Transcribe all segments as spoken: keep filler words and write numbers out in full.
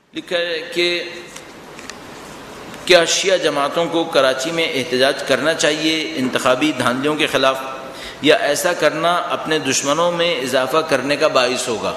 لکھا ہے کہ کیا شیعہ جماعتوں کو کراچی میں احتجاج کرنا چاہیے انتخابی دھاندلیوں کے خلاف، یا ایسا کرنا اپنے دشمنوں میں اضافہ کرنے کا باعث ہوگا؟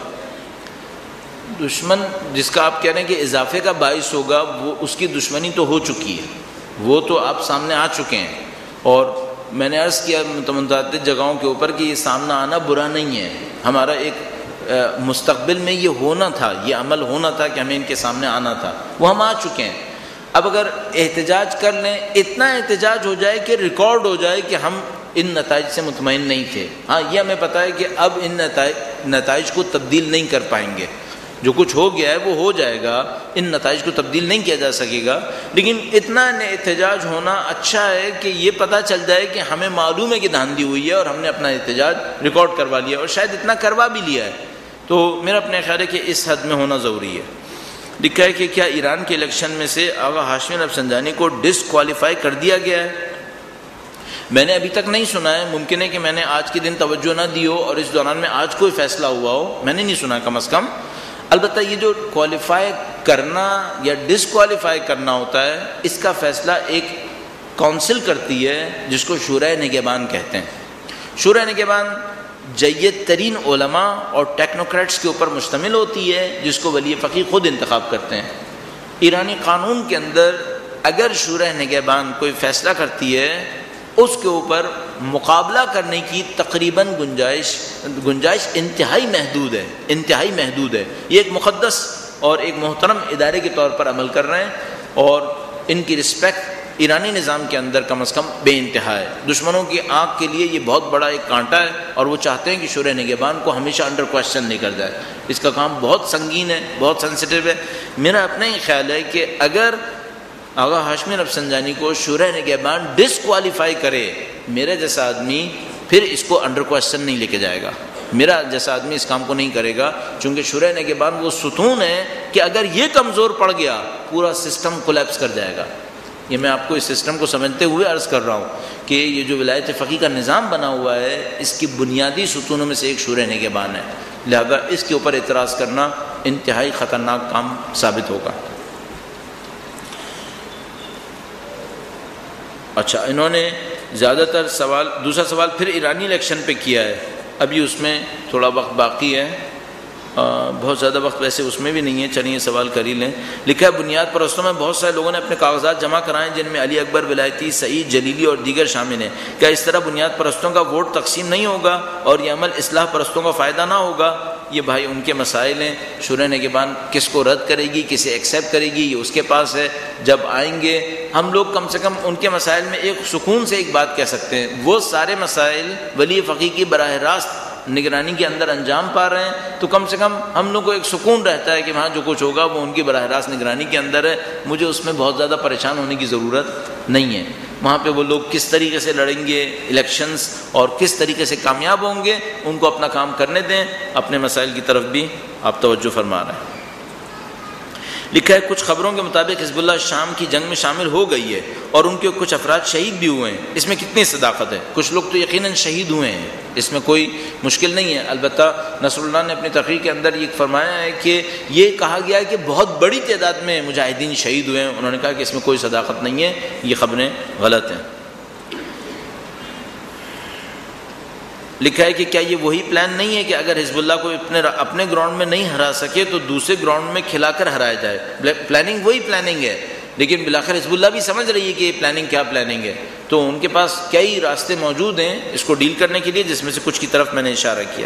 دشمن جس کا آپ کہہ رہے ہیں کہ اضافے کا باعث ہوگا، وہ اس کی دشمنی تو ہو چکی ہے، وہ تو آپ سامنے آ چکے ہیں، اور میں نے عرض کیا متعدد جگہوں کے اوپر کہ یہ سامنے آنا برا نہیں ہے، ہمارا ایک مستقبل میں یہ ہونا تھا، یہ عمل ہونا تھا کہ ہمیں ان کے سامنے آنا تھا، وہ ہم آ چکے ہیں۔ اب اگر احتجاج کر لیں، اتنا احتجاج ہو جائے کہ ریکارڈ ہو جائے کہ ہم ان نتائج سے مطمئن نہیں تھے، ہاں یہ ہمیں پتہ ہے کہ اب ان نتائج نتائج کو تبدیل نہیں کر پائیں گے، جو کچھ ہو گیا ہے وہ ہو جائے گا، ان نتائج کو تبدیل نہیں کیا جا سکے گا، لیکن اتنا احتجاج ہونا اچھا ہے کہ یہ پتہ چل جائے کہ ہمیں معلوم ہے کہ دھاندلی ہوئی ہے اور ہم نے اپنا احتجاج ریکارڈ کروا لیا، اور شاید اتنا کروا بھی لیا ہے، تو میرا اپنے خیال ہے کہ اس حد میں ہونا ضروری ہے۔ لکھا ہے کہ کیا ایران کے الیکشن میں سے آغا ہاشمی رفسنجانی کو ڈسکوالیفائی کر دیا گیا ہے؟ میں نے ابھی تک نہیں سنا ہے، ممکن ہے کہ میں نے آج کے دن توجہ نہ دی ہو اور اس دوران میں آج کوئی فیصلہ ہوا ہو، میں نے نہیں سنا کم از کم۔ البتہ یہ جو کوالیفائی کرنا یا ڈسکوالیفائی کرنا ہوتا ہے، اس کا فیصلہ ایک کونسل کرتی ہے جس کو شورائے نگہبان کہتے ہیں۔ شورائے نگہبان جید ترین علماء اور ٹیکنوکریٹس کے اوپر مشتمل ہوتی ہے، جس کو ولی فقیہ خود انتخاب کرتے ہیں۔ ایرانی قانون کے اندر اگر شورائے نگہبان کوئی فیصلہ کرتی ہے، اس کے اوپر مقابلہ کرنے کی تقریباً گنجائش گنجائش انتہائی محدود ہے، انتہائی محدود ہے۔ یہ ایک مقدس اور ایک محترم ادارے کے طور پر عمل کر رہے ہیں، اور ان کی رسپیکٹ ایرانی نظام کے اندر کم از کم بے انتہا ہے۔ دشمنوں کی آنکھ کے لیے یہ بہت بڑا ایک کانٹا ہے، اور وہ چاہتے ہیں کہ شورائے نگہبان کو ہمیشہ انڈر کویسچن نہیں کر جائے۔ اس کا کام بہت سنگین ہے، بہت سینسیٹیو ہے۔ میرا اپنا ہی خیال ہے کہ اگر آغا ہاشمی رفسنجانی کو شورائے نگہبان ڈسکوالیفائی کرے، میرا جیسا آدمی پھر اس کو انڈر کویسچن نہیں لے کے جائے گا، میرا جیسا آدمی اس کام کو نہیں کرے گا، چونکہ شورائے نگہبان وہ ستون ہے کہ اگر یہ کمزور پڑ گیا پورا سسٹم کولیپس کر جائے گا۔ یہ میں آپ کو اس سسٹم کو سمجھتے ہوئے عرض کر رہا ہوں کہ یہ جو ولایت فقیہ کا نظام بنا ہوا ہے، اس کی بنیادی ستونوں میں سے ایک شورائے نگہبان ہے، لہذا اس کے اوپر اعتراض کرنا انتہائی خطرناک کام ثابت ہوگا۔ اچھا، انہوں نے زیادہ تر سوال دوسرا سوال پھر ایرانی الیکشن پہ کیا ہے، ابھی اس میں تھوڑا وقت باقی ہے، بہت زیادہ وقت ویسے اس میں بھی نہیں ہے، چلیے سوال کر ہی لیں۔ لکھا ہے بنیاد پرستوں میں بہت سارے لوگوں نے اپنے کاغذات جمع کرائے جن میں علی اکبر ولایتی، سعید جلیلی اور دیگر شامل ہیں، کیا اس طرح بنیاد پرستوں کا ووٹ تقسیم نہیں ہوگا اور یہ عمل اصلاح پرستوں کا فائدہ نہ ہوگا؟ یہ بھائی ان کے مسائل ہیں، شورائے نگہبان کس کو رد کرے گی، کسے ایکسیپٹ کرے گی، یہ اس کے پاس ہے۔ جب آئیں گے ہم لوگ کم سے کم ان کے مسائل میں ایک سکون سے ایک بات کہہ سکتے ہیں، وہ سارے مسائل ولی فقیہ کی براہ راست نگرانی کے اندر انجام پا رہے ہیں، تو کم سے کم ہم لوگ کو ایک سکون رہتا ہے کہ وہاں جو کچھ ہوگا وہ ان کی براہ راست نگرانی کے اندر ہے، مجھے اس میں بہت زیادہ پریشان ہونے کی ضرورت نہیں ہے۔ وہاں پہ وہ لوگ کس طریقے سے لڑیں گے الیکشنز اور کس طریقے سے کامیاب ہوں گے، ان کو اپنا کام کرنے دیں، اپنے مسائل کی طرف بھی آپ توجہ فرما رہے ہیں۔ لکھا ہے کچھ خبروں کے مطابق حزب اللہ شام کی جنگ میں شامل ہو گئی ہے اور ان کے کچھ افراد شہید بھی ہوئے ہیں، اس میں کتنی صداقت ہے؟ کچھ لوگ تو یقیناً شہید ہوئے ہیں، اس میں کوئی مشکل نہیں ہے۔ البتہ نصر اللہ نے اپنی تقریر کے اندر یہ فرمایا ہے کہ یہ کہا گیا ہے کہ بہت بڑی تعداد میں مجاہدین شہید ہوئے ہیں، انہوں نے کہا کہ اس میں کوئی صداقت نہیں ہے، یہ خبریں غلط ہیں۔ لکھا ہے کہ کیا یہ وہی پلان نہیں ہے کہ اگر حزب اللہ کو اپنے اپنے گراؤنڈ میں نہیں ہرا سکے تو دوسرے گراؤنڈ میں کھلا کر ہرایا جائے؟ پلاننگ وہی پلاننگ ہے، لیکن بالآخر حزب اللہ بھی سمجھ رہی ہے کہ یہ پلاننگ کیا پلاننگ ہے، تو ان کے پاس کئی راستے موجود ہیں اس کو ڈیل کرنے کے لیے، جس میں سے کچھ کی طرف میں نے اشارہ کیا۔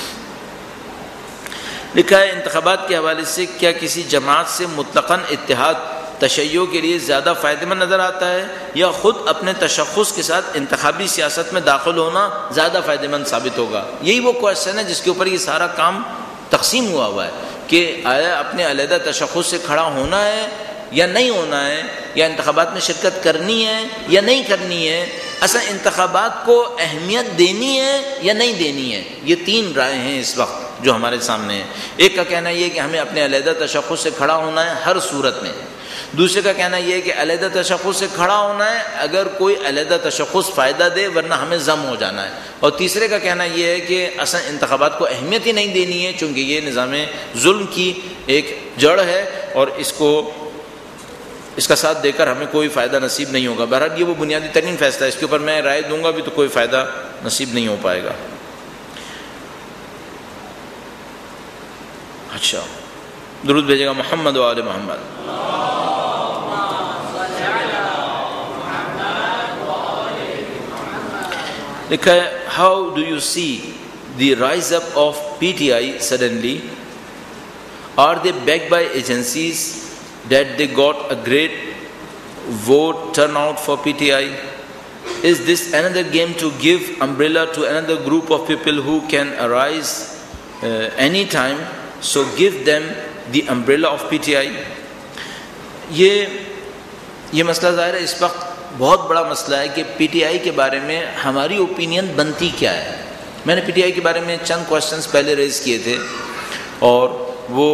لکھا ہے انتخابات کے حوالے سے کیا کسی جماعت سے مطلقاً اتحاد تشیع کے لیے زیادہ فائدہ مند نظر آتا ہے، یا خود اپنے تشخص کے ساتھ انتخابی سیاست میں داخل ہونا زیادہ فائدہ مند ثابت ہوگا؟ یہی وہ کوشچن ہے جس کے اوپر یہ سارا کام تقسیم ہوا ہوا ہے کہ آیا اپنے علیحدہ تشخص سے کھڑا ہونا ہے یا نہیں ہونا ہے، یا انتخابات میں شرکت کرنی ہے یا نہیں کرنی ہے، اصلا انتخابات کو اہمیت دینی ہے یا نہیں دینی ہے۔ یہ تین رائے ہیں اس وقت جو ہمارے سامنے ہیں۔ ایک کا کہنا یہ کہ ہمیں اپنے علیحدہ تشخص سے کھڑا ہونا ہے ہر صورت میں، دوسرے کا کہنا یہ ہے کہ علیحدہ تشخص سے کھڑا ہونا ہے اگر کوئی علیحدہ تشخص فائدہ دے ورنہ ہمیں ضم ہو جانا ہے. اور تیسرے کا کہنا یہ ہے کہ اصلا انتخابات کو اہمیت ہی نہیں دینی ہے چونکہ یہ نظام ظلم کی ایک جڑ ہے اور اس کو اس کا ساتھ دے کر ہمیں کوئی فائدہ نصیب نہیں ہوگا. بہرحال یہ وہ بنیادی ترین فیصلہ ہے، اس کے اوپر میں رائے دوں گا بھی تو کوئی فائدہ نصیب نہیں ہو پائے گا. اچھا، درود بھیجے گا محمد و آل محمد. لکھا ہے how do you see the rise up of P T I suddenly? Are they back by agencies that they got a great vote turnout for P T I? Is this another game to give umbrella to another group of people who can arise uh, any time, so give them the umbrella of P T I? یہ یہ مسئلہ ظاہر ہے اس وقت بہت بڑا مسئلہ ہے کہ پی ٹی آئی کے بارے میں ہماری اوپینین بنتی کیا ہے. میں نے پی ٹی آئی کے بارے میں چند کوشچنس پہلے ریز کیے تھے اور وہ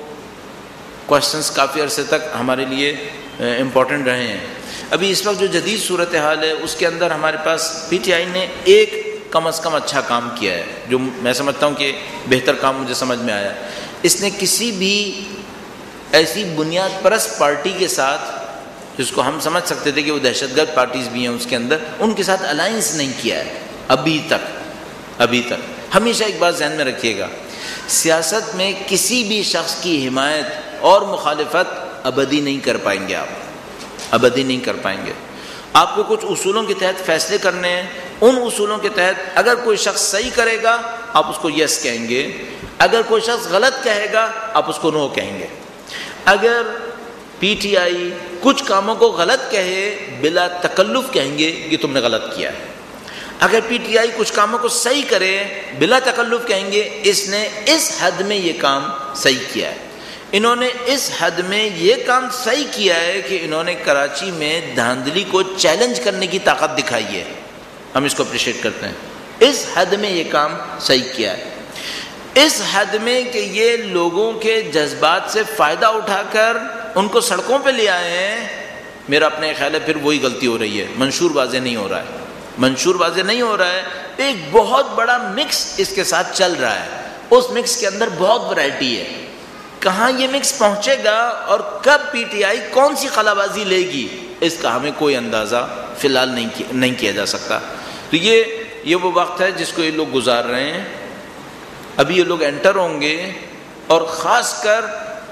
کوشچنس کافی عرصے تک ہمارے لیے امپورٹنٹ رہے ہیں. ابھی اس وقت جو جدید صورتحال ہے اس کے اندر ہمارے پاس پی ٹی آئی نے ایک کم از کم اچھا کام کیا ہے جو میں سمجھتا ہوں کہ بہتر کام مجھے سمجھ میں آیا. اس نے کسی بھی ایسی بنیاد پرست پارٹی کے ساتھ جس کو ہم سمجھ سکتے تھے کہ وہ دہشت گرد پارٹیز بھی ہیں اس کے اندر، ان کے ساتھ الائنس نہیں کیا ہے ابھی تک. ابھی تک ہمیشہ ایک بات ذہن میں رکھیے گا، سیاست میں کسی بھی شخص کی حمایت اور مخالفت ابدی نہیں کر پائیں گے. آپ ابدی نہیں کر پائیں گے. آپ کو کچھ اصولوں کے تحت فیصلے کرنے ہیں، ان اصولوں کے تحت اگر کوئی شخص صحیح کرے گا آپ اس کو یس کہیں گے، اگر کوئی شخص غلط کہے گا آپ اس کو نو کہیں گے. اگر پی ٹی آئی کچھ کاموں کو غلط کہے بلا تکلف کہیں گے کہ تم نے غلط کیا ہے. اگر پی ٹی آئی کچھ کاموں کو صحیح کرے بلا تکلف کہیں گے اس نے اس حد میں یہ کام صحیح کیا ہے. انہوں نے اس حد میں یہ کام صحیح کیا ہے کہ انہوں نے کراچی میں دھاندلی کو چیلنج کرنے کی طاقت دکھائی ہے. ہم اس کو اپریشیٹ کرتے ہیں. اس حد میں یہ کام صحیح کیا ہے، اس حد میں کہ یہ لوگوں کے جذبات سے فائدہ اٹھا کر ان کو سڑکوں پہ لے آئے ہیں. میرا اپنے خیال ہے پھر وہی غلطی ہو رہی ہے، منشور واضح نہیں ہو رہا ہے. منشور واضح نہیں ہو رہا ہے. ایک بہت بڑا مکس اس کے ساتھ چل رہا ہے. اس مکس کے اندر بہت ورائٹی ہے. کہاں یہ مکس پہنچے گا اور کب پی ٹی آئی کون سی خلا بازی لے گی اس کا ہمیں کوئی اندازہ فی الحال نہیں کیا نہیں کیا جا سکتا. تو یہ یہ وہ وقت ہے جس کو یہ لوگ گزار رہے ہیں. ابھی یہ لوگ انٹر ہوں گے اور خاص کر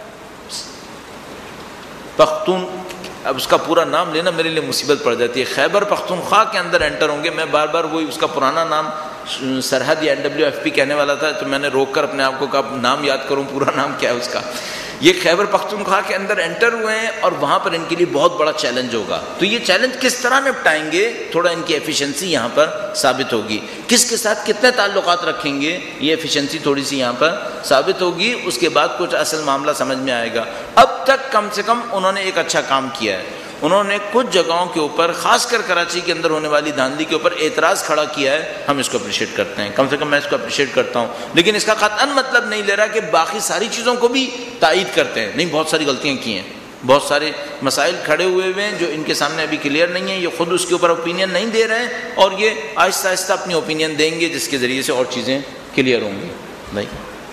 پختون، اب اس کا پورا نام لینا میرے لیے مصیبت پڑ جاتی ہے، خیبر پختونخوا کے اندر انٹر ہوں گے. میں بار بار وہی اس کا پرانا نام سرحد یا این ڈبلیو ایف پی کہنے والا تھا تو میں نے روک کر اپنے آپ کو کہا نام یاد کروں، پورا نام کیا ہے اس کا. یہ خیبر پختونخوا کے اندر انٹر ہوئے ہیں اور وہاں پر ان کے لیے بہت بڑا چیلنج ہوگا. تو یہ چیلنج کس طرح نپٹائیں گے، تھوڑا ان کی ایفیشنسی یہاں پر ثابت ہوگی. کس کے ساتھ کتنے تعلقات رکھیں گے یہ ایفیشنسی تھوڑی سی یہاں پر ثابت ہوگی. اس کے بعد کچھ اصل معاملہ سمجھ میں آئے گا. اب تک کم سے کم انہوں نے ایک اچھا کام کیا ہے. انہوں نے کچھ جگہوں کے اوپر خاص کر کراچی کے اندر ہونے والی دھاندلی کے اوپر اعتراض کھڑا کیا ہے. ہم اس کو اپریشیٹ کرتے ہیں، کم سے کم میں اس کو اپریشیٹ کرتا ہوں. لیکن اس کا قطعاً مطلب نہیں لے رہا کہ باقی ساری چیزوں کو بھی تائید کرتے ہیں. نہیں، بہت ساری غلطیاں کی ہیں، بہت سارے مسائل کھڑے ہوئے ہوئے ہیں جو ان کے سامنے ابھی کلیئر نہیں ہیں. یہ خود اس کے اوپر اوپینین نہیں دے رہے ہیں اور یہ آہستہ آہستہ اپنی اوپینین دیں گے جس کے ذریعے سے اور چیزیں کلیئر ہوں گی. بھائی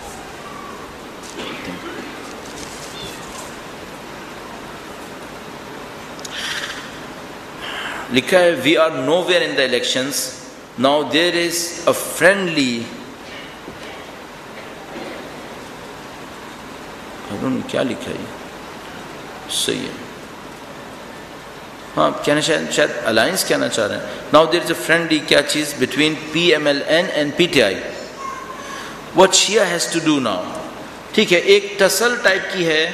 لکھا ہے we are nowhere in the elections now there is a friendly کیا لکھا ہے صحیح ہے ہاں کہنا شاید شاید الائنس کہنا چاہ رہے ہیں. Now there is a friendly کیا چیز between P M L N and P T I what Shia has to do now. ٹھیک ہے، ایک ٹسل ٹائپ کی ہے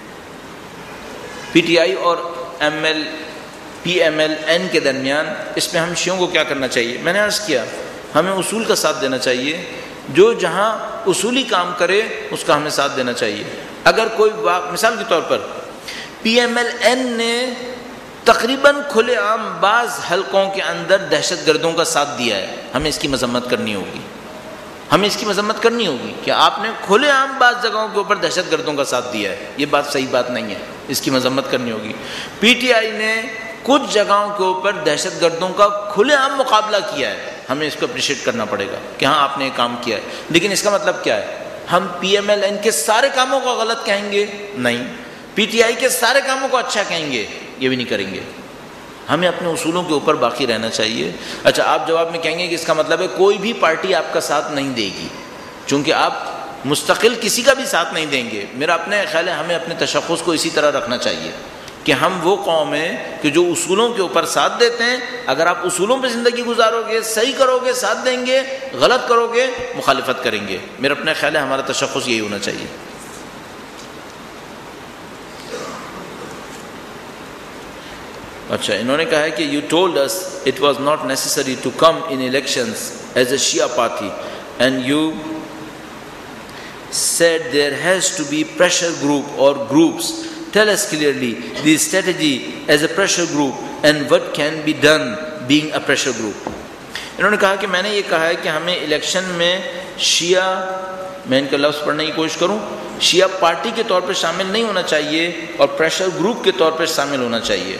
پی ٹی آئی اور M L P M L N کے درمیان. اس میں ہم شیعوں کو کیا کرنا چاہیے؟ میں نے عرض کیا ہمیں اصول کا ساتھ دینا چاہیے. جو جہاں اصولی کام کرے اس کا ہمیں ساتھ دینا چاہیے. اگر کوئی مثال کے طور پر پی ایم ایل این نے تقریباً کھلے عام بعض حلقوں کے اندر دہشت گردوں کا ساتھ دیا ہے، ہمیں اس کی مذمت کرنی ہوگی. ہمیں اس کی مذمت کرنی ہوگی کہ آپ نے کھلے عام بعض جگہوں کے اوپر دہشت گردوں کا ساتھ دیا ہے. یہ بات صحیح بات نہیں ہے. اس کی مذمت کرنی ہوگی۔ پی ٹی آئی نے کچھ جگہوں کے اوپر دہشت گردوں کا کھلے عام مقابلہ کیا ہے، ہمیں اس کو اپریشیٹ کرنا پڑے گا کہ ہاں آپ نے یہ کام کیا ہے، لیکن اس کا مطلب کیا ہے؟ ہم پی ایم ایل این کے سارے کاموں کو غلط کہیں گے؟ نہیں۔ پی ٹی آئی کے سارے کاموں کو اچھا کہیں گے؟ یہ بھی نہیں کریں گے۔ ہمیں اپنے اصولوں کے اوپر باقی رہنا چاہیے۔ اچھا، آپ جواب میں کہیں گے کہ اس کا مطلب ہے کوئی بھی پارٹی آپ کا ساتھ نہیں دے گی، چونکہ آپ مستقل کسی کا بھی ساتھ نہیں دیں گے۔ میرا اپنے خیال ہے ہمیں اپنے تشخص کو اسی طرح رکھنا چاہیے کہ ہم وہ قوم ہیں کہ جو اصولوں کے اوپر ساتھ دیتے ہیں۔ اگر آپ اصولوں پہ زندگی گزارو گے، صحیح کرو گے ساتھ دیں گے، غلط کرو گے مخالفت کریں گے۔ میرا اپنا خیال ہے ہمارا تشخص یہی ہونا چاہیے۔ اچھا، انہوں نے کہا ہے کہ you told us it was not necessary to come in elections as a Shia party and you said there has to be pressure group or groups. Tell us clearly the strategy as a pressure group and what can be done being a pressure group. انہوں نے کہا کہ میں نے یہ کہا ہے کہ ہمیں الیکشن میں شیعہ، میں ان کا لفظ پڑھنے کی کوشش کروں، شیعہ پارٹی کے طور پر شامل نہیں ہونا چاہیے اور پریشر گروپ کے طور پر شامل ہونا چاہیے۔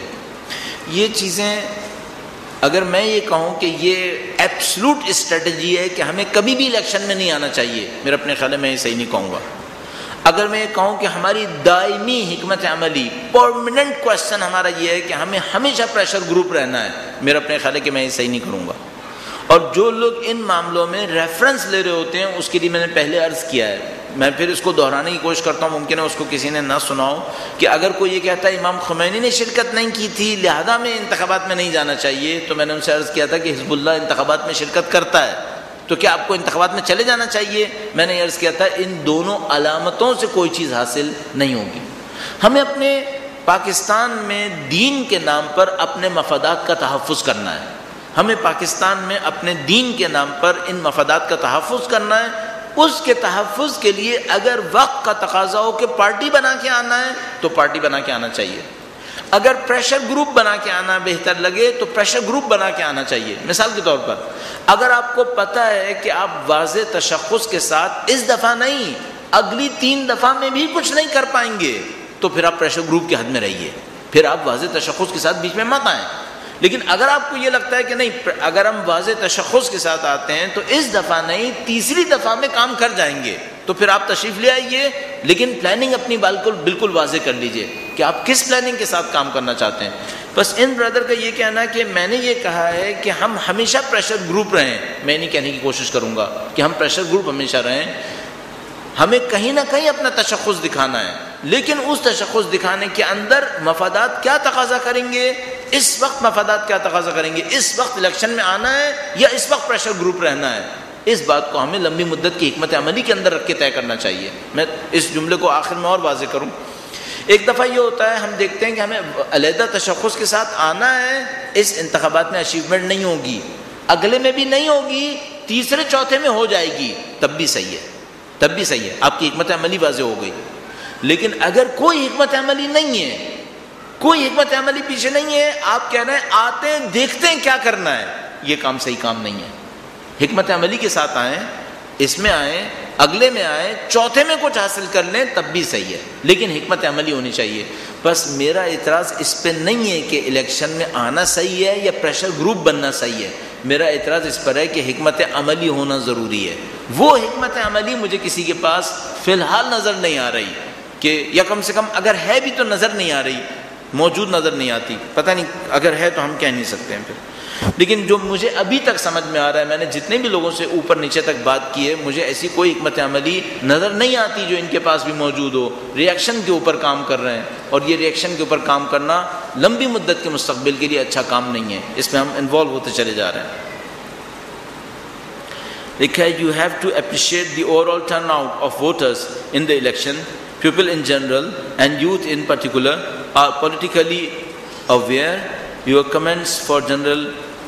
یہ چیزیں اگر میں یہ کہوں کہ یہ ایبسلوٹ اسٹریٹجی ہے کہ ہمیں کبھی بھی الیکشن میں نہیں آنا چاہیے، میرا اپنے خیال میں یہ صحیح نہیں کہوں گا۔ اگر میں یہ کہوں کہ ہماری دائمی حکمت عملی، پرماننٹ کوشچن ہمارا یہ ہے کہ ہمیں ہمیشہ پریشر گروپ رہنا ہے، میرا اپنے خیال ہے کہ میں یہ صحیح نہیں کروں گا۔ اور جو لوگ ان معاملوں میں ریفرنس لے رہے ہوتے ہیں اس کے لیے میں نے پہلے عرض کیا ہے، میں پھر اس کو دہرانے کی کوشش کرتا ہوں، ممکن ہے اس کو کسی نے نہ سنا ہو، کہ اگر کوئی یہ کہتا ہے امام خمینی نے شرکت نہیں کی تھی لہذا میں انتخابات میں نہیں جانا چاہیے، تو میں نے ان سے عرض کیا تھا کہ حزب اللہ انتخابات میں شرکت کرتا ہے، تو کیا آپ کو انتخابات میں چلے جانا چاہیے؟ میں نے عرض کیا تھا ان دونوں علامتوں سے کوئی چیز حاصل نہیں ہوگی۔ ہمیں اپنے پاکستان میں دین کے نام پر اپنے مفادات کا تحفظ کرنا ہے، ہمیں پاکستان میں اپنے دین کے نام پر ان مفادات کا تحفظ کرنا ہے۔ اس کے تحفظ کے لیے اگر وقت کا تقاضا ہو کہ پارٹی بنا کے آنا ہے تو پارٹی بنا کے آنا چاہیے، اگر پریشر گروپ بنا کے آنا بہتر لگے تو پریشر گروپ بنا کے آنا چاہیے۔ مثال کے طور پر اگر آپ کو پتہ ہے کہ آپ واضح تشخص کے ساتھ اس دفعہ نہیں اگلی تین دفعہ میں بھی کچھ نہیں کر پائیں گے تو پھر آپ پریشر گروپ کی حد میں رہیے، پھر آپ واضح تشخص کے ساتھ بیچ میں مت آئیں۔ لیکن اگر آپ کو یہ لگتا ہے کہ نہیں اگر ہم واضح تشخص کے ساتھ آتے ہیں تو اس دفعہ نہیں تیسری دفعہ میں کام کر جائیں گے تو پھر آپ تشریف لے آئیے، لیکن پلاننگ اپنی بالکل بالکل واضح کر لیجئے کہ آپ کس پلاننگ کے ساتھ کام کرنا چاہتے ہیں۔ بس ان برادر کا یہ کہنا ہے کہ میں نے یہ کہا ہے کہ ہم ہمیشہ پریشر گروپ رہیں، میں نہیں کہنے کی کوشش کروں گا کہ ہم پریشر گروپ ہمیشہ رہیں، ہمیں کہیں نہ کہیں اپنا تشخص دکھانا ہے، لیکن اس تشخص دکھانے کے اندر مفادات کیا تقاضا کریں گے، اس وقت مفادات کیا تقاضا کریں گے، اس وقت الیکشن میں آنا ہے یا اس وقت پریشر گروپ رہنا ہے، اس بات کو ہمیں لمبی مدت کی حکمت عملی کے اندر رکھ کے طے کرنا چاہیے۔ میں اس جملے کو آخر میں اور واضح کروں، ایک دفعہ یہ ہوتا ہے ہم دیکھتے ہیں کہ ہمیں علیحدہ تشخص کے ساتھ آنا ہے، اس انتخابات میں اچیومنٹ نہیں ہوگی، اگلے میں بھی نہیں ہوگی، تیسرے چوتھے میں ہو جائے گی، تب بھی صحیح ہے، تب بھی صحیح ہے، آپ کی حکمت عملی واضح ہو گئی۔ لیکن اگر کوئی حکمت عملی نہیں ہے، کوئی حکمت عملی پیچھے نہیں ہے، آپ کہہ رہے ہیں آتے ہیں دیکھتے ہیں کیا کرنا ہے، یہ کام صحیح کام نہیں ہے۔ حکمت عملی کے ساتھ آئیں، اس میں آئیں، اگلے میں آئیں، چوتھے میں کچھ حاصل کر لیں تب بھی صحیح ہے، لیکن حکمت عملی ہونی چاہیے۔ بس میرا اعتراض اس پہ نہیں ہے کہ الیکشن میں آنا صحیح ہے یا پریشر گروپ بننا صحیح ہے، میرا اعتراض اس پر ہے کہ حکمت عملی ہونا ضروری ہے۔ وہ حکمت عملی مجھے کسی کے پاس فی الحال نظر نہیں آ رہی، کہ یا کم سے کم اگر ہے بھی تو نظر نہیں آ رہی، موجود نظر نہیں آتی، پتہ نہیں اگر ہے تو ہم کہہ نہیں سکتے ہیں پھر۔ لیکن جو مجھے ابھی تک سمجھ میں آ رہا ہے، میں نے جتنے بھی لوگوں سے اوپر نیچے تک بات کی ہے، مجھے ایسی کوئی حکمت عملی نظر نہیں آتی جو ان کے پاس بھی موجود ہو۔ ریئیکشن کے اوپر کام کر رہے ہیں، اور یہ ریئیکشن کے اوپر کام کرنا لمبی مدت کے مستقبل کے لیے اچھا کام نہیں ہے، اس میں ہم انوالو ہوتے چلے جا رہے ہیں۔ لکھا ہے you have to appreciate the overall turnout of voters in the election. People in general and youth in particular are politically aware. Your comments for general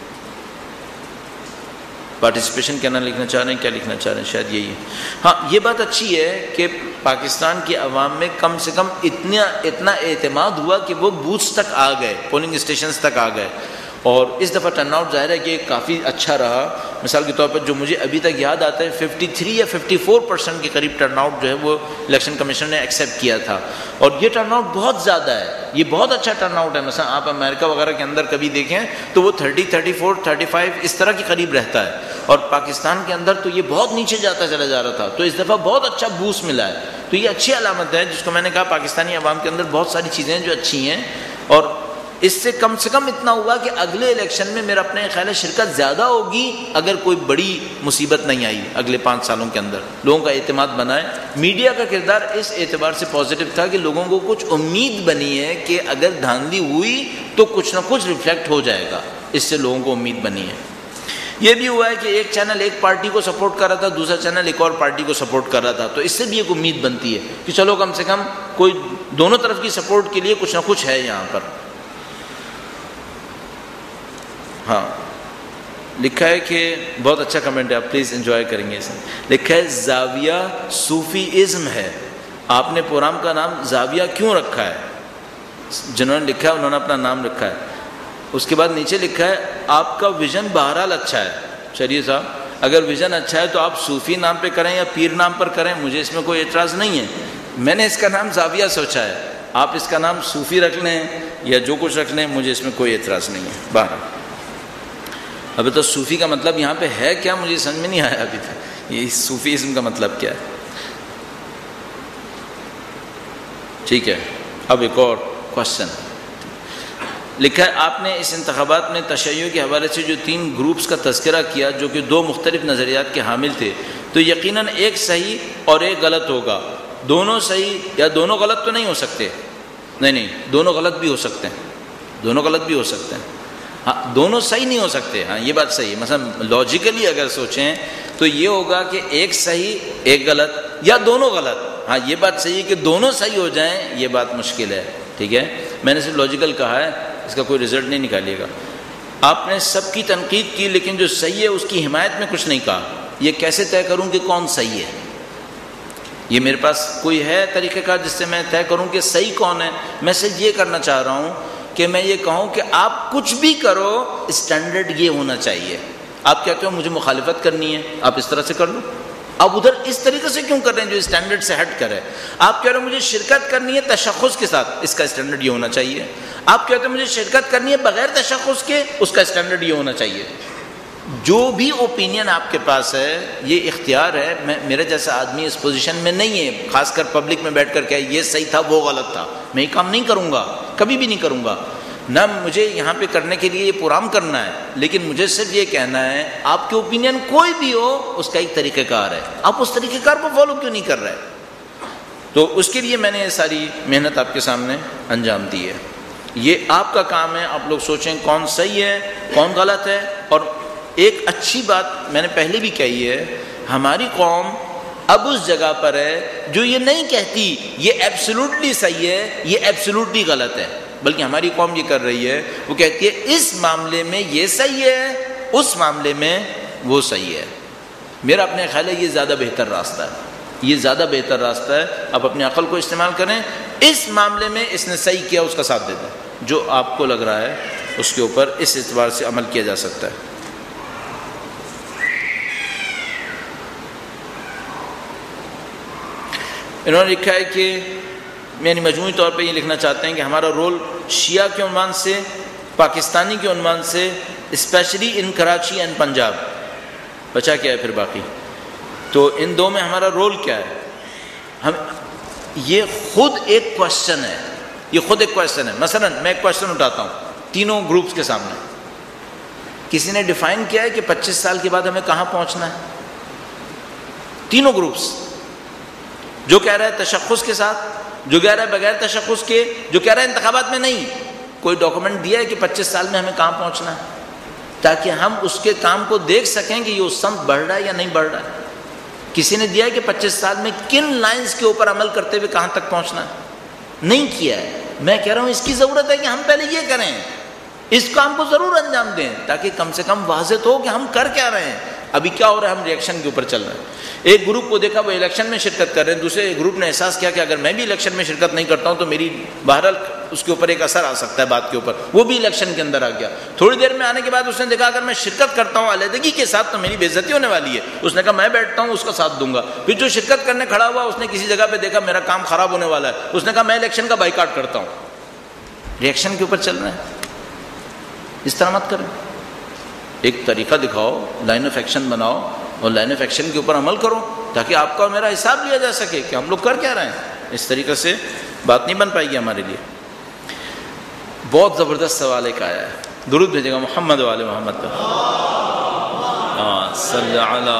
participation کیا نہ لکھنا چاہ رہے ہیں، کیا لکھنا چاہ رہے ہیں، شاید یہی ہے۔ ہاں، یہ بات اچھی ہے کہ پاکستان کی عوام میں کم سے کم اتنا اتنا اعتماد ہوا کہ وہ بوتھس تک آ گئے، پولنگ اسٹیشنز تک آ گئے، اور اس دفعہ ٹرن آؤٹ ظاہر ہے کہ کافی اچھا رہا. مثال کے طور پر جو مجھے ابھی تک یاد آتا ہے ففٹی تھری یا ففٹی فور پرسینٹ کے قریب ٹرن آؤٹ جو ہے وہ الیکشن کمیشن نے ایکسیپٹ کیا تھا, اور یہ ٹرن آؤٹ بہت زیادہ ہے, یہ بہت اچھا ٹرن آؤٹ ہے. مثلا آپ امریکہ وغیرہ کے اندر کبھی دیکھیں تو وہ thirty thirty four thirty five اس طرح کے قریب رہتا ہے, اور پاکستان کے اندر تو یہ بہت نیچے جاتا چلا جا رہا تھا. تو اس دفعہ بہت اچھا بوسٹ ملا ہے, تو یہ اچھی علامت ہے, جس کو میں نے کہا پاکستانی عوام کے اندر بہت ساری چیزیں جو اچھی ہیں. اور اس سے کم سے کم اتنا ہوا کہ اگلے الیکشن میں میرا اپنے خیال ہے شرکت زیادہ ہوگی اگر کوئی بڑی مصیبت نہیں آئی اگلے پانچ سالوں کے اندر. لوگوں کا اعتماد بنا ہے. میڈیا کا کردار اس اعتبار سے پازیٹیو تھا کہ لوگوں کو کچھ امید بنی ہے کہ اگر دھاندلی ہوئی تو کچھ نہ کچھ ریفلیکٹ ہو جائے گا, اس سے لوگوں کو امید بنی ہے. یہ بھی ہوا ہے کہ ایک چینل ایک پارٹی کو سپورٹ کر رہا تھا, دوسرا چینل ایک اور پارٹی کو سپورٹ کر رہا تھا, تو اس سے بھی ایک امید بنتی ہے کہ چلو کم سے کم کوئی دونوں طرف کی سپورٹ کے لیے کچھ نہ کچھ ہے یہاں پر. ہاں لکھا ہے کہ بہت اچھا کمنٹ ہے, آپ پلیز انجوائے کریں گے اسے. لکھا ہے زاویہ صوفی ازم ہے, آپ نے پروگرام کا نام زاویہ کیوں رکھا ہے؟ جنہوں نے لکھا ہے انہوں نے اپنا نام رکھا ہے. اس کے بعد نیچے لکھا ہے آپ کا ویژن بہرحال اچھا ہے. چلیے صاحب, اگر ویژن اچھا ہے تو آپ صوفی نام پہ کریں یا پیر نام پر کریں, مجھے اس میں کوئی اعتراض نہیں ہے. میں نے اس کا نام زاویہ سوچا ہے, آپ اس کا نام صوفی رکھ لیں یا جو کچھ رکھ لیں, مجھے اس میں کوئی اعتراض نہیں ہے. بہرحال ابھی تو صوفی کا مطلب یہاں پہ ہے کیا, مجھے سمجھ میں نہیں آیا ابھی تک یہ صوفی ازم کا مطلب کیا ہے. ٹھیک ہے, اب ایک اور کوشچن لکھا ہے آپ نے اس انتخابات میں تشیع کے حوالے سے جو تین گروپس کا تذکرہ کیا جو کہ دو مختلف نظریات کے حامل تھے, تو یقیناً ایک صحیح اور ایک غلط ہوگا. دونوں صحیح یا دونوں غلط تو نہیں ہو سکتے؟ نہیں نہیں, دونوں غلط بھی ہو سکتے ہیں, دونوں غلط بھی ہو سکتے ہیں. ہاں دونوں صحیح نہیں ہو سکتے, ہاں یہ بات صحیح ہے. مثلا لاجیکلی اگر سوچیں تو یہ ہوگا کہ ایک صحیح ایک غلط یا دونوں غلط. ہاں یہ بات صحیح ہے کہ دونوں صحیح ہو جائیں, یہ بات مشکل ہے. ٹھیک ہے, میں نے صرف لاجیکل کہا ہے, اس کا کوئی رزلٹ نہیں نکالیے گا. آپ نے سب کی تنقید کی لیکن جو صحیح ہے اس کی حمایت میں کچھ نہیں کہا. یہ کیسے طے کروں کہ کون صحیح ہے؟ یہ میرے پاس کوئی ہے طریقہ کار جس سے میں طے کروں کہ صحیح کون ہے؟ میں صرف یہ کرنا چاہ رہا ہوں کہ میں یہ کہوں کہ آپ کچھ بھی کرو اسٹینڈرڈ یہ ہونا چاہیے. آپ کہتے ہو مجھے مخالفت کرنی ہے, آپ اس طرح سے کر لو. آپ ادھر اس طریقے سے کیوں کر رہے ہیں جو اسٹینڈرڈ سے ہٹ کرے؟ آپ کہہ رہے ہو مجھے شرکت کرنی ہے تشخص کے ساتھ, اس کا اسٹینڈرڈ یہ ہونا چاہیے. آپ کہتے ہو مجھے شرکت کرنی ہے بغیر تشخص کے, اس کا اسٹینڈرڈ یہ ہونا چاہیے. جو بھی اوپینین آپ کے پاس ہے یہ اختیار ہے. میں میرے جیسا آدمی اس پوزیشن میں نہیں ہے خاص کر پبلک میں بیٹھ کر کہ یہ صحیح تھا وہ غلط تھا. میں یہ کام نہیں کروں گا, کبھی بھی نہیں کروں گا. نہ مجھے یہاں پہ کرنے کے لیے یہ پروگرام کرنا ہے, لیکن مجھے صرف یہ کہنا ہے آپ کے اوپینین کوئی بھی ہو اس کا ایک طریقہ کار ہے, آپ اس طریقہ کار کو فالو کیوں نہیں کر رہے؟ تو اس کے لیے میں نے یہ ساری محنت آپ کے سامنے انجام دی ہے. یہ آپ کا کام ہے, آپ لوگ سوچیں کون صحیح ہے کون غلط ہے. اور ایک اچھی بات میں نے پہلے بھی کہی ہے, ہماری قوم اب اس جگہ پر ہے جو یہ نہیں کہتی یہ ایبسولوٹلی صحیح ہے یہ ایبسولوٹلی غلط ہے, بلکہ ہماری قوم یہ کر رہی ہے, وہ کہتی ہے اس معاملے میں یہ صحیح ہے اس معاملے میں وہ صحیح ہے. میرا اپنے خیال ہے یہ زیادہ بہتر راستہ ہے, یہ زیادہ بہتر راستہ ہے. آپ اپنی عقل کو استعمال کریں, اس معاملے میں اس نے صحیح کیا اس کا ساتھ دے دیں, جو آپ کو لگ رہا ہے اس کے اوپر اس اعتبار سے عمل کیا جا سکتا ہے. انہوں نے لکھا ہے کہ یعنی مجموعی طور پہ یہ لکھنا چاہتے ہیں کہ ہمارا رول شیعہ کے عنوان سے, پاکستانی کے عنوان سے, especially in Karachi and Punjab, بچا کیا ہے پھر باقی, تو ان دو میں ہمارا رول کیا ہے؟ ہم یہ خود ایک کوشچن ہے, یہ خود ایک کوشچن ہے. مثلا میں ایک کوشچن اٹھاتا ہوں تینوں گروپس کے سامنے, کسی نے ڈیفائن کیا ہے کہ پچیس سال کے بعد ہمیں کہاں پہنچنا ہے؟ تینوں گروپس, جو کہہ رہا ہے تشخص کے ساتھ, جو کہہ رہا ہے بغیر تشخص کے, جو کہہ رہا ہے انتخابات میں نہیں. کوئی ڈاکومنٹ دیا ہے کہ پچیس سال میں ہمیں کہاں پہنچنا ہے, تاکہ ہم اس کے کام کو دیکھ سکیں کہ یہ اس سمت بڑھ رہا ہے یا نہیں بڑھ رہا ہے. کسی نے دیا ہے کہ پچیس سال میں کن لائنز کے اوپر عمل کرتے ہوئے کہاں تک پہنچنا ہے؟ نہیں کیا ہے. میں کہہ رہا ہوں اس کی ضرورت ہے کہ ہم پہلے یہ کریں, اس کام کو ضرور انجام دیں تاکہ کم سے کم واضح ہو کہ ہم کر کیا رہے ہیں. ابھی کیا ہو رہا ہے, ہم ریئیکشن کے اوپر چل رہے ہیں. ایک گروپ کو دیکھا وہ الیکشن میں شرکت کر رہے ہیں, دوسرے گروپ نے احساس کیا کہ اگر میں بھی الیکشن میں شرکت نہیں کرتا ہوں تو میری بہرحال اس کے اوپر ایک اثر آ سکتا ہے بات کے اوپر, وہ بھی الیکشن کے اندر آ گیا. تھوڑی دیر میں آنے کے بعد اس نے دیکھا اگر میں شرکت کرتا ہوں علیحدگی کے ساتھ تو میری بے عزتی ہونے والی ہے, اس نے کہا میں بیٹھتا ہوں, اس کا ساتھ دوں گا. پھر جو شرکت کرنے کھڑا ہوا اس نے کسی جگہ پہ دیکھا میرا کام خراب ہونے والا ہے, اس نے کہا میں الیکشن کا بائیکاٹ کرتا ہوں. ریئیکشن کے اوپر چل رہے ہیں, اس طرح مت کریں. ایک طریقہ دکھاؤ, لائن آف ایکشن بناؤ اور لائن آف ایکشن کے اوپر عمل کرو تاکہ آپ کا اور میرا حساب لیا جا سکے کہ ہم لوگ کر کیا رہے ہیں. اس طریقے سے بات نہیں بن پائے گی ہمارے لیے. بہت زبردست سوال ایک آیا ہے, درود بھیجے گا محمد والے محمد پر, صلی علی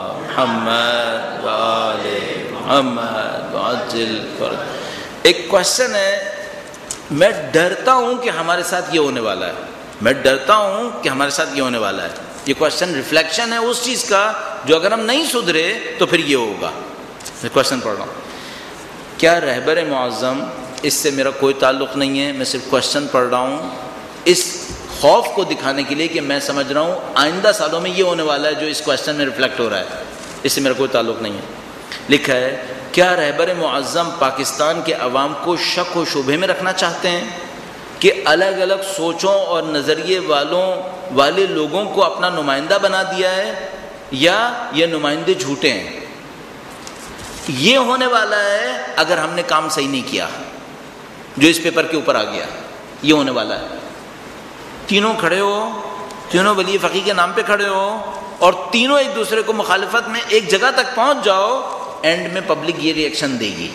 محمد والے محمد وعجل فرج. ایک کوشچن ہے, میں ڈرتا ہوں کہ ہمارے ساتھ یہ ہونے والا ہے, میں ڈرتا ہوں کہ ہمارے ساتھ یہ ہونے والا ہے. یہ کوشچن ریفلیکشن ہے اس چیز کا جو اگر ہم نہیں سدھرے تو پھر یہ ہوگا. میں کوشچن پڑھ رہا ہوں, کیا رہبر معظم, اس سے میرا کوئی تعلق نہیں ہے, میں صرف کوشچن پڑھ رہا ہوں اس خوف کو دکھانے کے لیے کہ میں سمجھ رہا ہوں آئندہ سالوں میں یہ ہونے والا ہے جو اس کوشچن میں ریفلیکٹ ہو رہا ہے, اس سے میرا کوئی تعلق نہیں ہے. لکھا ہے, کیا رہبر معظم پاکستان کے عوام کو شک و شبہے میں رکھنا چاہتے ہیں کہ الگ الگ سوچوں اور نظریے والوں والے لوگوں کو اپنا نمائندہ بنا دیا ہے, یا یہ نمائندے جھوٹے ہیں؟ یہ ہونے والا ہے اگر ہم نے کام صحیح نہیں کیا جو اس پیپر کے اوپر آ گیا, یہ ہونے والا ہے. تینوں کھڑے ہو, تینوں ولی فقی کے نام پہ کھڑے ہو اور تینوں ایک دوسرے کو مخالفت میں ایک جگہ تک پہنچ جاؤ, اینڈ میں پبلک یہ ریئیکشن دے گی.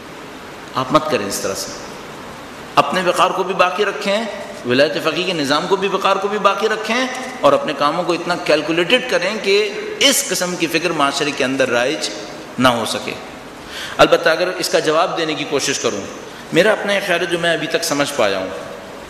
آپ مت کریں اس طرح سے. اپنے وقار کو بھی باقی رکھیں, ولایت فقیہ کے نظام کو بھی وقار کو بھی باقی رکھیں, اور اپنے کاموں کو اتنا کیلکولیٹڈ کریں کہ اس قسم کی فکر معاشرے کے اندر رائج نہ ہو سکے. البتہ اگر اس کا جواب دینے کی کوشش کروں, میرا اپنا یہ خیال ہے جو میں ابھی تک سمجھ پایا ہوں.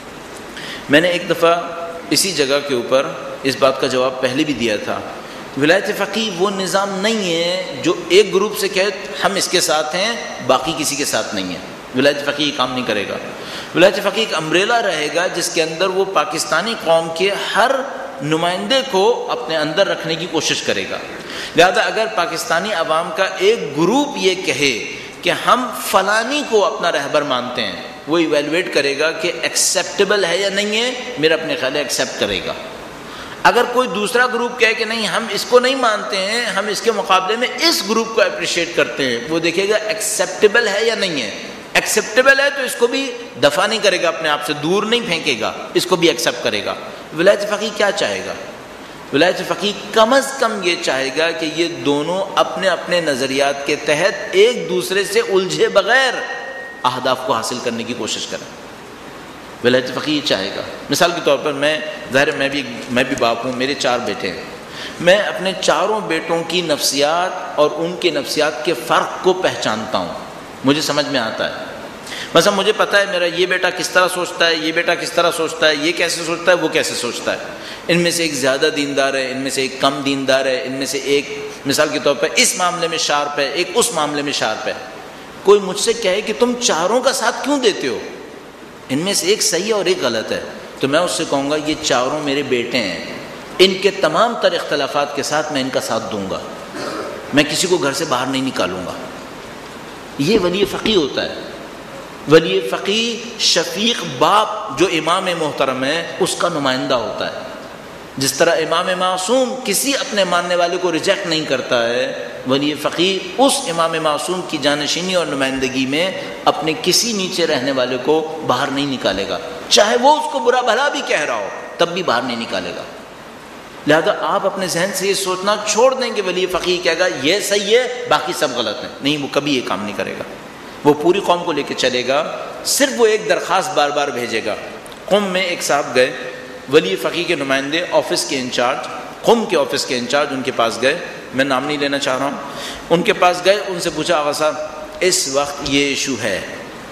میں نے ایک دفعہ اسی جگہ کے اوپر اس بات کا جواب پہلے بھی دیا تھا. ولایت فقیہ وہ نظام نہیں ہے جو ایک گروپ سے کہے ہم اس کے ساتھ ہیں باقی کسی کے ساتھ نہیں ہے. ولایت فقیہ یہ کام نہیں کرے گا. ولایت فقیہ ایک امبریلا رہے گا جس کے اندر وہ پاکستانی قوم کے ہر نمائندے کو اپنے اندر رکھنے کی کوشش کرے گا. لہذا اگر پاکستانی عوام کا ایک گروپ یہ کہے کہ ہم فلانی کو اپنا رہبر مانتے ہیں, وہ ایویلویٹ کرے گا کہ ایکسیپٹیبل ہے یا نہیں ہے, میرا اپنے خیال ہے ایکسیپٹ کرے گا. اگر کوئی دوسرا گروپ کہے کہ نہیں ہم اس کو نہیں مانتے ہیں, ہم اس کے مقابلے میں اس گروپ کو اپریشیٹ کرتے ہیں, وہ دیکھے گا ایکسیپٹیبل ہے یا نہیں ہے. ایکسیپٹیبل ہے تو اس کو بھی دفع نہیں کرے گا, اپنے آپ سے دور نہیں پھینکے گا, اس کو بھی ایکسیپٹ کرے گا. ولایت فقیہ کیا چاہے گا؟ ولایت فقیہ کم از کم یہ چاہے گا کہ یہ دونوں اپنے اپنے نظریات کے تحت ایک دوسرے سے الجھے بغیر اہداف کو حاصل کرنے کی کوشش کریں. ولایت فقیہ یہ چاہے گا. مثال کے طور پر میں ظاہر میں بھی میں بھی باپ ہوں, میرے چار بیٹے ہیں. میں اپنے چاروں بیٹوں کی نفسیات اور ان کے نفسیات کے فرق کو پہچانتا ہوں, مجھے سمجھ میں آتا ہے. مثلا مجھے پتہ ہے میرا یہ بیٹا کس طرح سوچتا ہے, یہ بیٹا کس طرح سوچتا ہے, یہ کیسے سوچتا ہے, وہ کیسے سوچتا ہے. ان میں سے ایک زیادہ دیندار ہے, ان میں سے ایک کم دیندار ہے, ان میں سے ایک مثال کے طور پر اس معاملے میں شارپ ہے, ایک اس معاملے میں شارپ ہے. کوئی مجھ سے کہے کہ تم چاروں کا ساتھ کیوں دیتے ہو, ان میں سے ایک صحیح ہے اور ایک غلط ہے, تو میں اس سے کہوں گا یہ چاروں میرے بیٹے ہیں, ان کے تمام تر اختلافات کے ساتھ میں ان کا ساتھ دوں گا, میں کسی کو گھر سے باہر نہیں نکالوں گا. یہ ولی فقیہ ہوتا ہے. ولی فقیہ شفیق باپ جو امام محترم ہے اس کا نمائندہ ہوتا ہے. جس طرح امام معصوم کسی اپنے ماننے والے کو ریجیکٹ نہیں کرتا ہے, ولی فقیہ اس امام معصوم کی جانشینی اور نمائندگی میں اپنے کسی نیچے رہنے والے کو باہر نہیں نکالے گا, چاہے وہ اس کو برا بھلا بھی کہہ رہا ہو تب بھی باہر نہیں نکالے گا. لہذا آپ اپنے ذہن سے یہ سوچنا چھوڑ دیں کہ ولی فقیہ کہے گا یہ صحیح ہے باقی سب غلط ہیں. نہیں, وہ کبھی یہ کام نہیں کرے گا. وہ پوری قوم کو لے کے چلے گا. صرف وہ ایک درخواست بار بار بھیجے گا. قم میں ایک صاحب گئے, ولی فقیہ کے نمائندے, آفس کے انچارج, قم کے آفس کے انچارج ان کے پاس گئے. میں نام نہیں لینا چاہ رہا ہوں. ان کے پاس گئے, ان سے پوچھا آغا صاحب اس وقت یہ ایشو ہے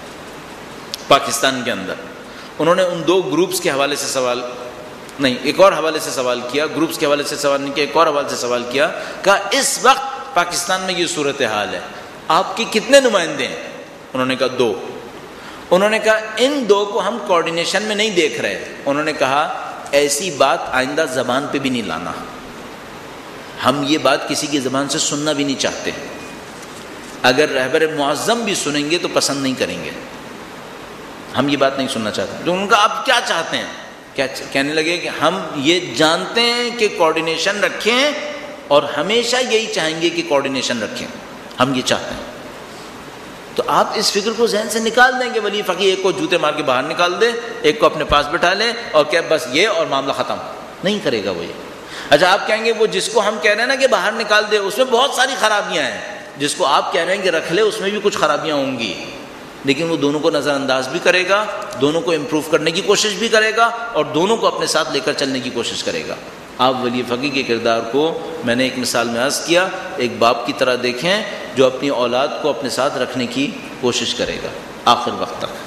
پاکستان کے اندر. انہوں نے ان دو گروپس کے حوالے سے سوال نہیں ایک اور حوالے سے سوال کیا, گروپس کے حوالے سے سوال نہیں کیا, ایک اور حوالے سے سوال کیا. کہا اس وقت پاکستان میں یہ صورتحال ہے, آپ کے کتنے نمائندے ہیں؟ انہوں نے کہا دو. انہوں نے کہا ان دو کو ہم کوارڈینیشن میں نہیں دیکھ رہے. انہوں نے کہا ایسی بات آئندہ زبان پہ بھی نہیں لانا. ہم یہ بات کسی کی زبان سے سننا بھی نہیں چاہتے. اگر رہبر معظم بھی سنیں گے تو پسند نہیں کریں گے. ہم یہ بات نہیں سننا چاہتے. تو ان کا آپ کیا چاہتے ہیں؟ کیا کہنے لگے کہ ہم یہ جانتے ہیں کہ کوآرڈینیشن رکھیں اور ہمیشہ یہی چاہیں گے کہ کوآرڈینیشن رکھیں. ہم یہ چاہتے ہیں. تو آپ اس فکر کو ذہن سے نکال دیں کہ ولی فقیہ ایک کو جوتے مار کے باہر نکال دے, ایک کو اپنے پاس بٹھا لے اور کہ بس یہ اور معاملہ ختم. نہیں کرے گا وہ یہ. اچھا آپ کہیں گے وہ جس کو ہم کہہ رہے ہیں نا کہ باہر نکال دے اس میں بہت ساری خرابیاں ہیں, جس کو آپ کہہ رہے ہیں کہ رکھ لے اس میں بھی کچھ خرابیاں ہوں گی, لیکن وہ دونوں کو نظر انداز بھی کرے گا, دونوں کو امپروو کرنے کی کوشش بھی کرے گا اور دونوں کو اپنے ساتھ لے کر چلنے کی کوشش کرے گا. آپ ولی فقیہ کے کردار کو میں نے ایک مثال میں عرض کیا, ایک باپ کی طرح دیکھیں جو اپنی اولاد کو اپنے ساتھ رکھنے کی کوشش کرے گا آخر وقت تک.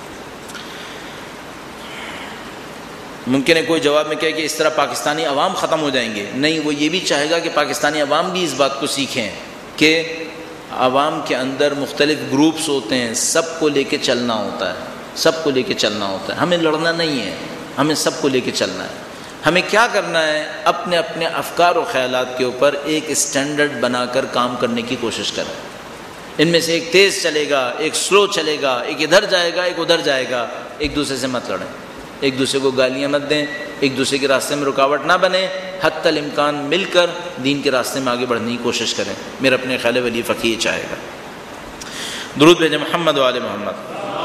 ممکن ہے کوئی جواب میں کہے کہ اس طرح پاکستانی عوام ختم ہو جائیں گے. نہیں, وہ یہ بھی چاہے گا کہ پاکستانی عوام بھی اس بات کو سیکھیں کہ عوام کے اندر مختلف گروپس ہوتے ہیں, سب کو لے کے چلنا ہوتا ہے, سب کو لے کے چلنا ہوتا ہے. ہمیں لڑنا نہیں ہے, ہمیں سب کو لے کے چلنا ہے. ہمیں کیا کرنا ہے؟ اپنے اپنے افکار و خیالات کے اوپر ایک اسٹینڈرڈ بنا کر کام کرنے کی کوشش کریں. ان میں سے ایک تیز چلے گا, ایک سلو چلے گا, ایک ادھر جائے گا, ایک ادھر جائے گا. ایک دوسرے سے مت لڑیں, ایک دوسرے کو گالیاں مت دیں, ایک دوسرے کے راستے میں رکاوٹ نہ بنے. حتی الامکان مل کر دین کے راستے میں آگے بڑھنے کی کوشش کریں. میرا اپنے خیال ہے ولی فقیہ چاہے گا. درود بھیجیں محمد و آل محمد.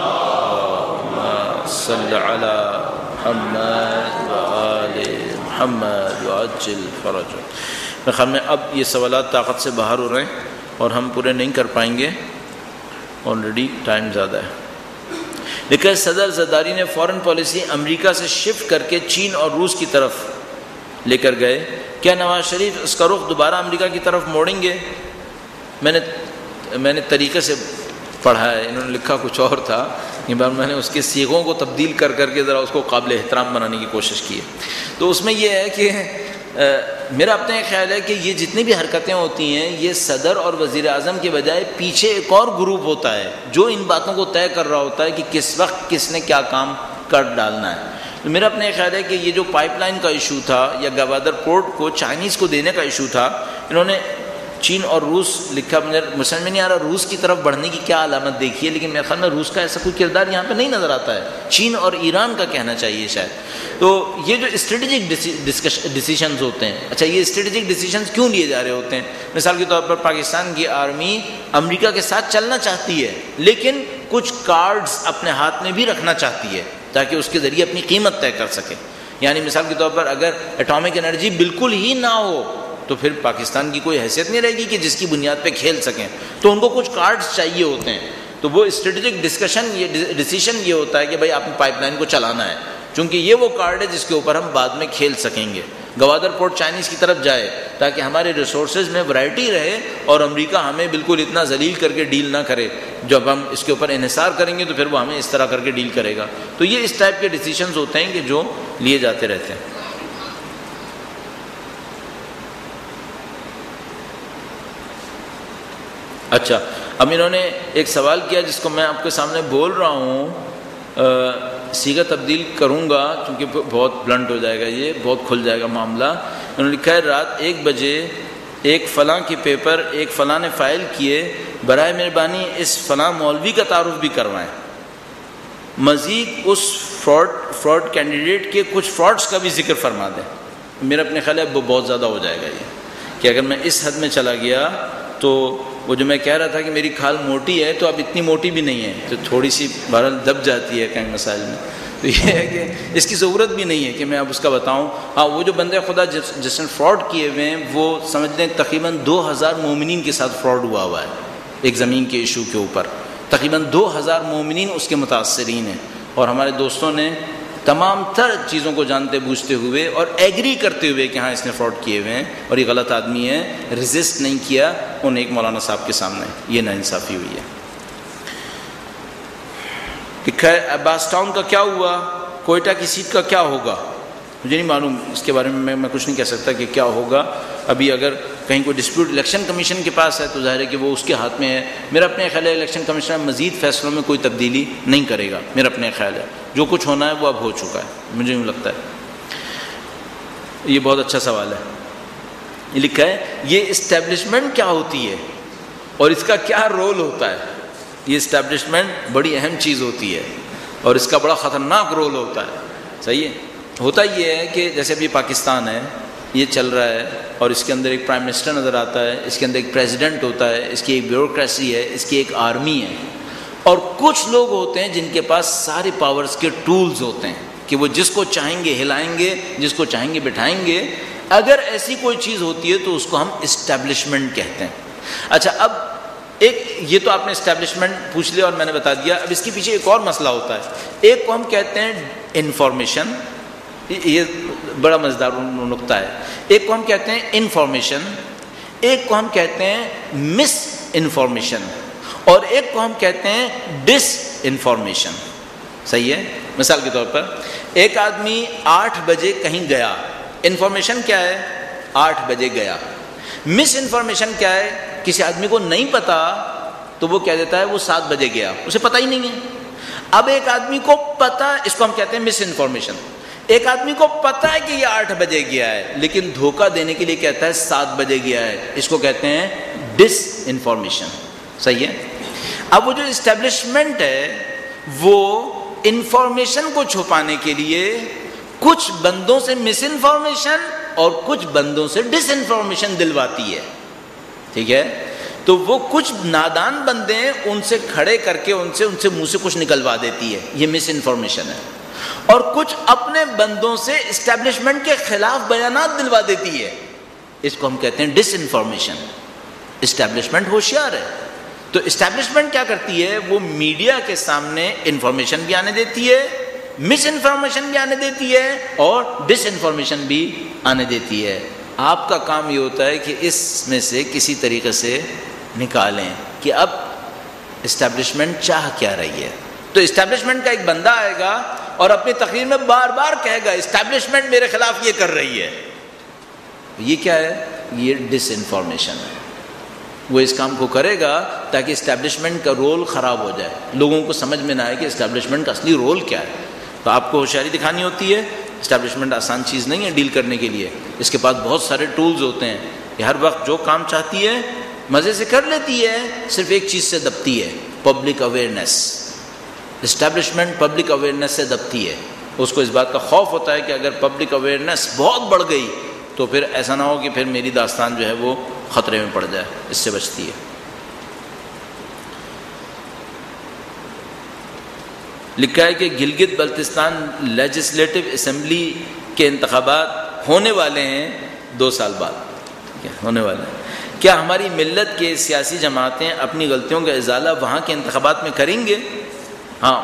صلی علی محمد و آل محمد وعجل فرج. میرے خیال میں اب یہ سوالات طاقت سے باہر ہو رہے ہیں اور ہم پورے نہیں کر پائیں گے, آلریڈی ٹائم زیادہ ہے. لیکن صدر زرداری نے فارن پالیسی امریکہ سے شفٹ کر کے چین اور روس کی طرف لے کر گئے. کیا نواز شریف اس کا رخ دوبارہ امریکہ کی طرف موڑیں گے؟ میں نے میں نے طریقے سے پڑھا ہے, انہوں نے لکھا کچھ اور تھا, یہ بار میں نے اس کے صیغوں کو تبدیل کر کر کے ذرا اس کو قابل احترام بنانے کی کوشش کی ہے. تو اس میں یہ ہے کہ میرا اپنا ایک خیال ہے کہ یہ جتنی بھی حرکتیں ہوتی ہیں یہ صدر اور وزیر اعظم کے بجائے پیچھے ایک اور گروپ ہوتا ہے جو ان باتوں کو طے کر رہا ہوتا ہے کہ کس وقت کس نے کیا کام کر ڈالنا ہے. تو میرا اپنا ایک خیال ہے کہ یہ جو پائپ لائن کا ایشو تھا یا گوادر پورٹ کو چائنیز کو دینے کا ایشو تھا, انہوں نے چین اور روس لکھا. مجھے سمجھ میں نہیں آ رہا روس کی طرف بڑھنے کی کیا علامت دیکھی ہے, لیکن میرے خیال میں روس کا ایسا کوئی کردار یہاں پہ نہیں نظر آتا ہے. چین اور ایران کا کہنا چاہیے شاید. تو یہ جو اسٹریٹجک ڈیسیشنز ہوتے ہیں, اچھا یہ اسٹریٹجک ڈیسیشنز کیوں لیے جا رہے ہوتے ہیں؟ مثال کے طور پر پاکستان کی آرمی امریکہ کے ساتھ چلنا چاہتی ہے لیکن کچھ کارڈز اپنے ہاتھ میں بھی رکھنا چاہتی ہے تاکہ اس کے ذریعے اپنی قیمت طے کر سکے. یعنی مثال کے طور پر اگر ایٹامک انرجی بالکل ہی نہ ہو تو پھر پاکستان کی کوئی حیثیت نہیں رہے گی کہ جس کی بنیاد پہ کھیل سکیں. تو ان کو کچھ کارڈز چاہیے ہوتے ہیں. تو وہ اسٹریٹجک ڈسکشن یہ ڈیسیشن یہ ہوتا ہے کہ بھائی آپ نے پائپ لائن کو چلانا ہے, چونکہ یہ وہ کارڈ ہے جس کے اوپر ہم بعد میں کھیل سکیں گے. گوادر پورٹ چائنیز کی طرف جائے تاکہ ہمارے ریسورسز میں ورائٹی رہے اور امریکہ ہمیں بالکل اتنا ذلیل کر کے ڈیل نہ کرے. جب ہم اس کے اوپر انحصار کریں گے تو پھر وہ ہمیں اس طرح کر کے ڈیل کرے گا. تو یہ اس ٹائپ کے ڈیسیشنز ہوتے ہیں کہ جو لیے جاتے رہتے ہیں. اچھا, اب انہوں نے ایک سوال کیا جس کو میں آپ کے سامنے بول رہا ہوں, صیغہ تبدیل کروں گا کیونکہ بہت بلنٹ ہو جائے گا, یہ بہت کھل جائے گا معاملہ. انہوں نے لکھا ہے رات ایک بجے ایک فلاں کے پیپر ایک فلاں نے فائل کیے, برائے مہربانی اس فلاں مولوی کا تعارف بھی کروائیں. مزید اس فراڈ فراڈ کینڈیڈیٹ کے کچھ فراڈس کا بھی ذکر فرما دیں. میرا اپنے خیال ہے وہ بہت زیادہ ہو جائے گا یہ کہ اگر میں اس حد میں چلا گیا تو وہ جو میں کہہ رہا تھا کہ میری کھال موٹی ہے تو اب اتنی موٹی بھی نہیں ہے, تو تھوڑی سی بہرحال دب جاتی ہے کئی مسائل میں. تو یہ ہے کہ اس کی ضرورت بھی نہیں ہے کہ میں اب اس کا بتاؤں. ہاں, وہ جو بندے خدا جس جس نے فراڈ کیے ہوئے ہیں وہ سمجھ لیں تقریباً دو ہزار مومنین کے ساتھ فراڈ ہوا ہوا ہے ایک زمین کے ایشو کے اوپر. تقریباً دو ہزار مومنین اس کے متاثرین ہیں, اور ہمارے دوستوں نے تمام تر چیزوں کو جانتے بوجھتے ہوئے اور ایگری کرتے ہوئے کہ ہاں اس نے فراڈ کیے ہوئے ہیں اور یہ غلط آدمی ہے, ریزسٹ نہیں کیا ان ایک مولانا صاحب کے سامنے. یہ ناانصافی ہوئی ہے. لکھا ہے عباس ٹاؤن کا کیا ہوا, کوئٹہ کی سیٹ کا کیا ہوگا؟ مجھے نہیں معلوم, اس کے بارے میں میں کچھ نہیں کہہ سکتا کہ کیا ہوگا. ابھی اگر کہیں کوئی ڈسپیوٹ الیکشن کمیشن کے پاس ہے تو ظاہر ہے کہ وہ اس کے ہاتھ میں ہے. میرا اپنے خیال ہے الیکشن کمیشن مزید فیصلوں میں کوئی تبدیلی نہیں کرے گا. میرا اپنے خیال ہے جو کچھ ہونا ہے وہ اب ہو چکا ہے, مجھے یوں لگتا ہے. یہ بہت اچھا سوال ہے. یہ لکھا ہے یہ اسٹیبلشمنٹ کیا ہوتی ہے اور اس کا کیا رول ہوتا ہے. یہ اسٹیبلشمنٹ بڑی اہم چیز ہوتی ہے اور اس کا بڑا خطرناک رول ہوتا ہے. صحیح ہے. ہوتا یہ ہے کہ جیسے ابھی پاکستان ہے, یہ چل رہا ہے اور اس کے اندر ایک پرائم منسٹر نظر آتا ہے, اس کے اندر ایک پریزیڈنٹ ہوتا ہے, اس کی ایک بیوروکریسی ہے, اس کی ایک آرمی ہے, اور کچھ لوگ ہوتے ہیں جن کے پاس سارے پاورز کے ٹولز ہوتے ہیں کہ وہ جس کو چاہیں گے ہلائیں گے, جس کو چاہیں گے بٹھائیں گے. اگر ایسی کوئی چیز ہوتی ہے تو اس کو ہم اسٹیبلشمنٹ کہتے ہیں. اچھا, اب ایک یہ تو آپ نے اسٹیبلشمنٹ پوچھ لیا اور میں نے بتا دیا. اب اس کے پیچھے ایک اور مسئلہ ہوتا ہے. ایک کو ہم کہتے ہیں انفارمیشن, یہ بڑا مزیدار نقطہ ہے. ایک کو ہم کہتے ہیں انفارمیشن, ایک کو ہم کہتے ہیں مس انفارمیشن, اور ایک کو ہم کہتے ہیں ڈس انفارمیشن. صحیح ہے. مثال کے طور پر ایک آدمی آٹھ بجے کہیں گیا, انفارمیشن کیا ہے؟ آٹھ بجے گیا. مس انفارمیشن کیا ہے؟ کسی آدمی کو نہیں پتا تو وہ کہہ دیتا ہے وہ سات بجے گیا, اسے پتہ ہی نہیں ہے. اب ایک آدمی کو پتا, اس کو ہم کہتے ہیں مس انفارمیشن. ایک آدمی کو پتا ہے کہ یہ آٹھ بجے گیا ہے لیکن دھوکہ دینے کے لیے کہتا ہے سات بجے گیا ہے, اس کو کہتے ہیں ڈس انفارمیشن. صحیح ہے. اب وہ جو اسٹیبلشمنٹ ہے وہ انفارمیشن کو چھپانے کے لیے کچھ بندوں سے مس انفارمیشن اور کچھ بندوں سے ڈس انفارمیشن دلواتی ہے. ٹھیک ہے. تو وہ کچھ نادان بندے ہیں, ان سے کھڑے کر کے ان سے ان سے منہ سے کچھ نکلوا دیتی ہے, یہ مس انفارمیشن ہے. اور کچھ اپنے بندوں سے اسٹیبلشمنٹ کے خلاف بیانات دلوا دیتی ہے, اس کو ہم کہتے ہیں ڈس انفارمیشن. اسٹیبلشمنٹ ہوشیار ہے. تو اسٹیبلشمنٹ کیا کرتی ہے, وہ میڈیا کے سامنے انفارمیشن بھی آنے دیتی ہے, مس انفارمیشن بھی آنے دیتی ہے, اور ڈس انفارمیشن بھی آنے دیتی ہے. آپ کا کام یہ ہوتا ہے کہ اس میں سے کسی طریقے سے نکالیں کہ اب اسٹیبلشمنٹ چاہ کیا رہی ہے. تو اسٹیبلشمنٹ کا ایک بندہ آئے گا اور اپنی تقریر میں بار بار کہے گا اسٹیبلشمنٹ میرے خلاف یہ کر رہی ہے. یہ کیا ہے؟ یہ ڈس انفارمیشن ہے. وہ اس کام کو کرے گا تاکہ اسٹیبلشمنٹ کا رول خراب ہو جائے, لوگوں کو سمجھ میں نہ آئے کہ اسٹیبلشمنٹ کا اصلی رول کیا ہے. تو آپ کو ہوشیاری دکھانی ہوتی ہے. اسٹیبلشمنٹ آسان چیز نہیں ہے ڈیل کرنے کے لیے, اس کے پاس بہت سارے ٹولز ہوتے ہیں. یہ ہر وقت جو کام چاہتی ہے مزے سے کر لیتی ہے, صرف ایک چیز سے دبتی ہے, public awareness. Establishment public awareness سے دبتی ہے. اس کو اس بات کا خوف ہوتا ہے کہ اگر پبلک اویئرنیس بہت بڑھ گئی تو پھر ایسا نہ ہو کہ پھر میری داستان جو ہے وہ خطرے میں پڑ جائے, اس سے بچتی ہے. لکھا ہے کہ گلگت بلتستان لیجسلیٹو اسمبلی کے انتخابات ہونے والے ہیں دو سال بعد. ٹھیک ہے, ہونے والے ہیں. کیا ہماری ملت کے سیاسی جماعتیں اپنی غلطیوں کا ازالہ وہاں کے انتخابات میں کریں گے؟ ہاں,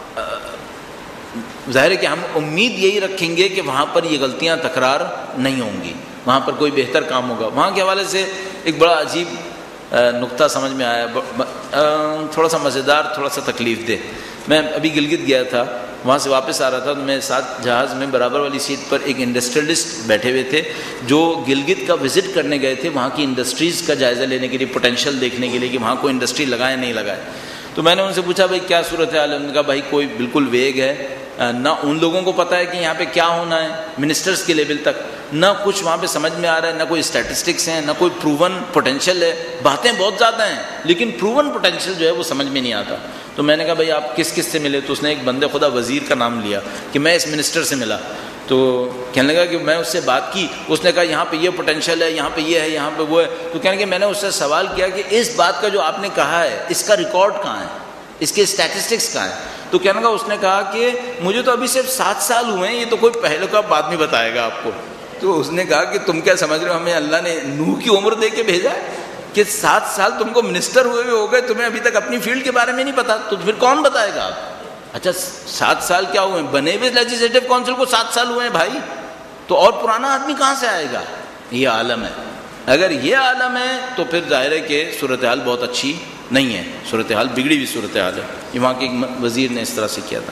ظاہر ہے کہ ہم امید یہی رکھیں گے کہ وہاں پر یہ غلطیاں تکرار نہیں ہوں گی, وہاں پر کوئی بہتر کام ہوگا. وہاں کے حوالے سے ایک بڑا عجیب نقطہ سمجھ میں آیا, تھوڑا سا مزیدار, تھوڑا سا تکلیف دہ. میں ابھی گلگت گیا تھا, وہاں سے واپس آ رہا تھا تو میرے ساتھ جہاز میں برابر والی سیٹ پر ایک انڈسٹریلسٹ بیٹھے ہوئے تھے جو گلگت کا وزٹ کرنے گئے تھے, وہاں کی انڈسٹریز کا جائزہ لینے کے لیے, پوٹینشیل دیکھنے کے لیے کہ وہاں کوئی انڈسٹری لگائے نہیں لگائے. تو میں نے ان سے پوچھا بھائی کیا صورت حال ہے؟ ان نے کہا بھائی کوئی بالکل ویگ ہے, نہ ان لوگوں کو پتہ ہے کہ یہاں پہ کیا ہونا ہے منسٹرز کے لیول تک, نہ کچھ وہاں پہ سمجھ میں آ رہا ہے, نہ کوئی اسٹیٹسٹکس ہیں, نہ کوئی پروون پوٹینشیل ہے. باتیں بہت زیادہ ہیں لیکن پروون پوٹینشیل جو ہے وہ سمجھ میں نہیں آتا. تو میں نے کہا بھائی آپ کس کس سے ملے؟ تو اس نے ایک بندے خدا وزیر کا نام لیا کہ میں اس منسٹر سے ملا. تو کہنے لگا کہ میں اس سے بات کی, اس نے کہا یہاں پہ یہ پوٹینشیل ہے, یہاں پہ یہ ہے, یہاں پہ وہ ہے. تو کہنے کہ میں نے اس سے سوال کیا کہ اس بات کا جو آپ نے کہا ہے اس کا ریکارڈ کہاں ہے, اس کے اسٹیٹسٹکس کہاں ہیں؟ تو کہنے لگا, اس نے کہا کہ مجھے تو ابھی صرف سات سال ہوئے ہیں, یہ تو کوئی پہلے کا بات نہیں بتائے گا آپ کو. تو اس نے کہا کہ تم کیا سمجھ رہے ہو ہمیں اللہ نے نوح کی عمر دے کے بھیجا ہے کہ سات سال تم کو منسٹر ہوئے ہوئے ہو گئے, تمہیں ابھی تک اپنی فیلڈ کے بارے میں نہیں پتا, تو پھر کون بتائے گا آپ؟ اچھا سات سال کیا ہوئے ہیں, بنے ہوئے لیجسلیٹو کونسل کو سات سال ہوئے ہیں بھائی, تو اور پرانا آدمی کہاں سے آئے گا؟ یہ عالم ہے. اگر یہ عالم ہے تو پھر ظاہر ہے کہ صورتحال بہت اچھی نہیں ہے, صورتحال بگڑی ہوئی صورتحال ہے. یہ وہاں کے ایک وزیر نے اس طرح سے کیا تھا.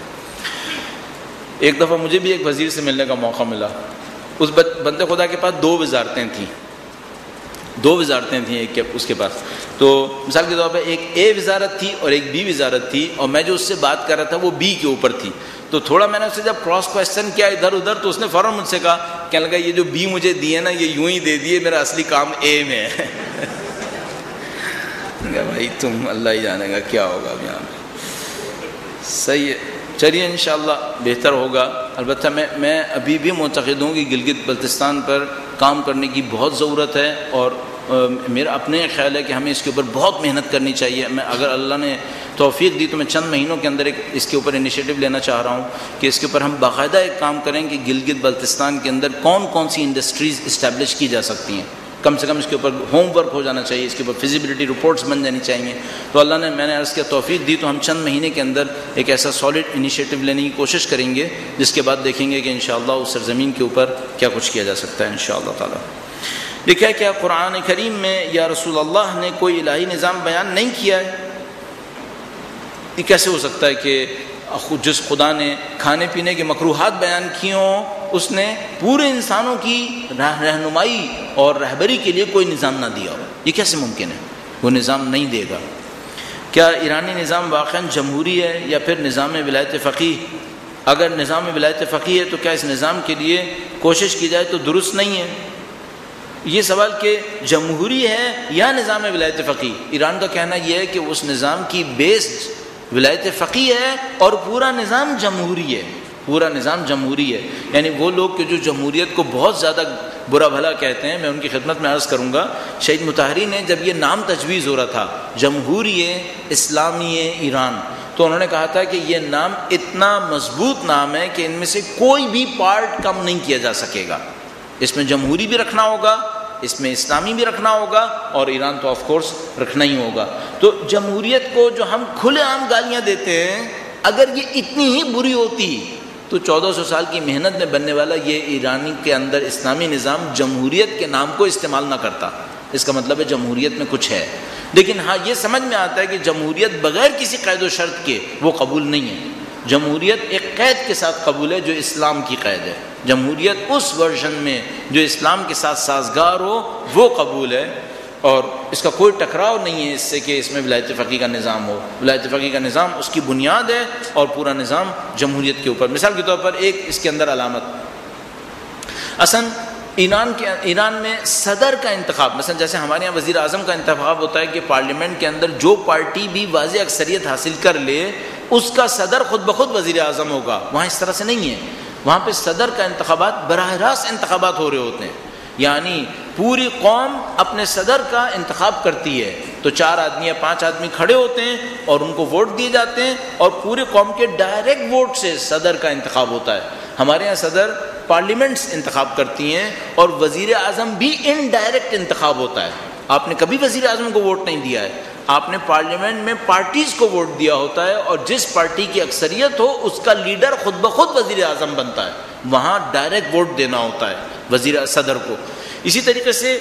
ایک دفعہ مجھے بھی ایک وزیر سے ملنے کا موقع ملا. اس بندے خدا کے پاس دو وزارتیں تھیں, دو وزارتیں تھیں ایک اس کے پاس. تو مثال کے طور پہ ایک اے وزارت تھی اور ایک بی وزارت تھی, اور میں جو اس سے بات کر رہا تھا وہ بی کے اوپر تھی. تو تھوڑا میں نے اسے جب کراس کوشچن کیا ادھر ادھر تو اس نے فوراً مجھ سے کہا، کہنے لگا یہ جو بی مجھے دیے نا یہ یوں ہی دے دیے، میرا اصلی کام اے میں ہے۔ بھائی تم اللہ ہی جانے گا کیا ہوگا اب یہاں پہ۔ صحیح ہے، چلیے انشاءاللہ بہتر ہوگا۔ البتہ میں میں ابھی بھی معتقد ہوں کہ گلگت بلتستان پر کام کرنے کی بہت ضرورت ہے، اور میرا اپنے خیال ہے کہ ہمیں اس کے اوپر بہت محنت کرنی چاہیے۔ میں اگر اللہ نے توفیق دی تو میں چند مہینوں کے اندر ایک اس کے اوپر انیشیٹو لینا چاہ رہا ہوں کہ اس کے اوپر ہم باقاعدہ ایک کام کریں کہ گلگت بلتستان کے اندر کون کون سی انڈسٹریز اسٹیبلش کی جا سکتی ہیں، کم سے کم اس کے اوپر ہوم ورک ہو جانا چاہیے، اس کے اوپر فیزیبلٹی رپورٹس بن جانی چاہیے۔ تو اللہ نے میں نے عرض کیا توفیق دی تو ہم چند مہینے کے اندر ایک ایسا سالڈ انیشیٹو لینے کی کوشش کریں گے، جس کے بعد دیکھیں گے کہ انشاءاللہ اس سرزمین کے اوپر کیا کچھ کیا جا سکتا ہے انشاءاللہ تعالی۔ لکھا ہے کیا قرآن کریم میں یا رسول اللہ نے کوئی الہی نظام بیان نہیں کیا ہے؟ یہ کیسے ہو سکتا ہے کہ جس خدا نے کھانے پینے کے مکروہات بیان کیے ہوں اس نے پورے انسانوں کی رہنمائی اور رہبری کے لیے کوئی نظام نہ دیا ہو؟ یہ کیسے ممکن ہے؟ وہ نظام نہیں دے گا۔ کیا ایرانی نظام واقعاً جمہوری ہے یا پھر نظام ولایت فقیہ؟ اگر نظام ولایت فقیہ ہے تو کیا اس نظام کے لیے کوشش کی جائے تو درست نہیں ہے؟ یہ سوال کہ جمہوری ہے یا نظام ولایت فقیہ، ایران کا کہنا یہ ہے کہ اس نظام کی بیسڈ ولایت فقیہ ہے اور پورا نظام جمہوری ہے، پورا نظام جمہوری ہے۔ یعنی وہ لوگ کہ جو جمہوریت کو بہت زیادہ برا بھلا کہتے ہیں، میں ان کی خدمت میں عرض کروں گا، شہید مطہری نے جب یہ نام تجویز ہو رہا تھا جمہوری اسلامی ایران، تو انہوں نے کہا تھا کہ یہ نام اتنا مضبوط نام ہے کہ ان میں سے کوئی بھی پارٹ کم نہیں کیا جا سکے گا، اس میں جمہوری بھی رکھنا ہوگا، اس میں اسلامی بھی رکھنا ہوگا، اور ایران تو آف کورس رکھنا ہی ہوگا۔ تو جمہوریت کو جو ہم کھلے عام گالیاں دیتے ہیں، اگر یہ اتنی ہی بری ہوتی تو چودہ سو سال کی محنت میں بننے والا یہ ایرانی کے اندر اسلامی نظام جمہوریت کے نام کو استعمال نہ کرتا۔ اس کا مطلب ہے جمہوریت میں کچھ ہے، لیکن ہاں یہ سمجھ میں آتا ہے کہ جمہوریت بغیر کسی قید و شرط کے وہ قبول نہیں ہے۔ جمہوریت ایک قید کے ساتھ قبول ہے جو اسلام کی قید ہے، جمہوریت اس ورژن میں جو اسلام کے ساتھ سازگار ہو وہ قبول ہے، اور اس کا کوئی ٹکراؤ نہیں ہے اس سے کہ اس میں ولایت فقیہ کا نظام ہو۔ ولایت فقیہ کا نظام اس کی بنیاد ہے اور پورا نظام جمہوریت کے اوپر۔ مثال کے طور پر ایک اس کے اندر علامت، اصلاً ایران کے ایران میں صدر کا انتخاب، مثلا جیسے ہمارے یہاں وزیر اعظم کا انتخاب ہوتا ہے کہ پارلیمنٹ کے اندر جو پارٹی بھی واضح اکثریت حاصل کر لے اس کا صدر خود بخود وزیر اعظم ہوگا، وہاں اس طرح سے نہیں ہے۔ وہاں پہ صدر کا انتخابات براہ راست انتخابات ہو رہے ہوتے ہیں، یعنی پوری قوم اپنے صدر کا انتخاب کرتی ہے، تو چار آدمی یا پانچ آدمی کھڑے ہوتے ہیں اور ان کو ووٹ دیے جاتے ہیں، اور پوری قوم کے ڈائریکٹ ووٹ سے صدر کا انتخاب ہوتا ہے۔ ہمارے یہاں صدر پارلیمنٹس انتخاب کرتی ہیں اور وزیر اعظم بھی ان ڈائریکٹ انتخاب ہوتا ہے۔ آپ نے کبھی وزیر اعظم کو ووٹ نہیں دیا ہے، آپ نے پارلیمنٹ میں پارٹیز کو ووٹ دیا ہوتا ہے، اور جس پارٹی کی اکثریت ہو اس کا لیڈر خود بخود وزیر اعظم بنتا ہے، وہاں ڈائریکٹ ووٹ دینا ہوتا ہے وزیر صدر کو۔ اسی طریقے سے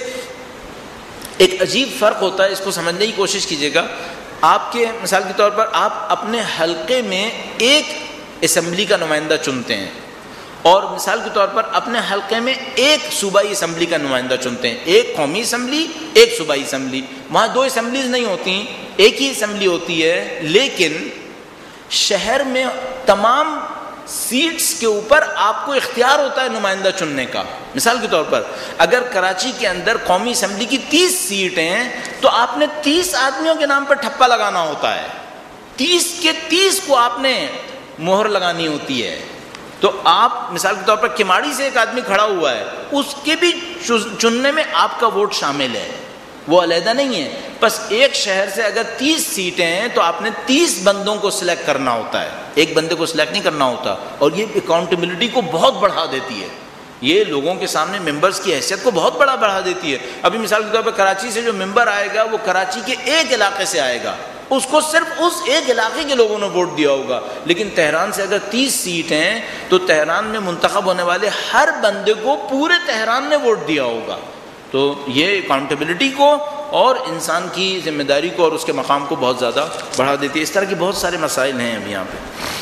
ایک عجیب فرق ہوتا ہے، اس کو سمجھنے کی کوشش کیجیے گا۔ آپ کے مثال کے طور پر آپ اپنے حلقے میں ایک اسمبلی کا نمائندہ چنتے ہیں، اور مثال کے طور پر اپنے حلقے میں ایک صوبائی اسمبلی کا نمائندہ چنتے ہیں، ایک قومی اسمبلی ایک صوبائی اسمبلی۔ وہاں دو اسمبلیز نہیں ہوتی، ایک ہی اسمبلی ہوتی ہے، لیکن شہر میں تمام سیٹس کے اوپر آپ کو اختیار ہوتا ہے نمائندہ چننے کا۔ مثال کے طور پر اگر کراچی کے اندر قومی اسمبلی کی تیس سیٹیں ہیں تو آپ نے تیس آدمیوں کے نام پر ٹھپا لگانا ہوتا ہے، تیس کے تیس کو آپ نے مہر لگانی ہوتی ہے۔ تو آپ مثال کے طور پر کماڑی سے ایک آدمی کھڑا ہوا ہے، اس کے بھی چننے میں آپ کا ووٹ شامل ہے، وہ علیحدہ نہیں ہے۔ بس ایک شہر سے اگر تیس سیٹیں ہیں تو آپ نے تیس بندوں کو سلیکٹ کرنا ہوتا ہے، ایک بندے کو سلیکٹ نہیں کرنا ہوتا، اور یہ اکاؤنٹیبلٹی کو بہت بڑھا دیتی ہے، یہ لوگوں کے سامنے ممبرز کی حیثیت کو بہت بڑا بڑھا دیتی ہے۔ ابھی مثال کے طور پر کراچی سے جو ممبر آئے گا وہ کراچی کے ایک علاقے سے آئے گا، اس کو صرف اس ایک علاقے کے لوگوں نے ووٹ دیا ہوگا، لیکن تہران سے اگر تیس سیٹ ہیں تو تہران میں منتخب ہونے والے ہر بندے کو پورے تہران نے ووٹ دیا ہوگا۔ تو یہ اکاؤنٹیبلٹی کو اور انسان کی ذمہ داری کو اور اس کے مقام کو بہت زیادہ بڑھا دیتی ہے۔ اس طرح کے بہت سارے مسائل ہیں اب یہاں پہ۔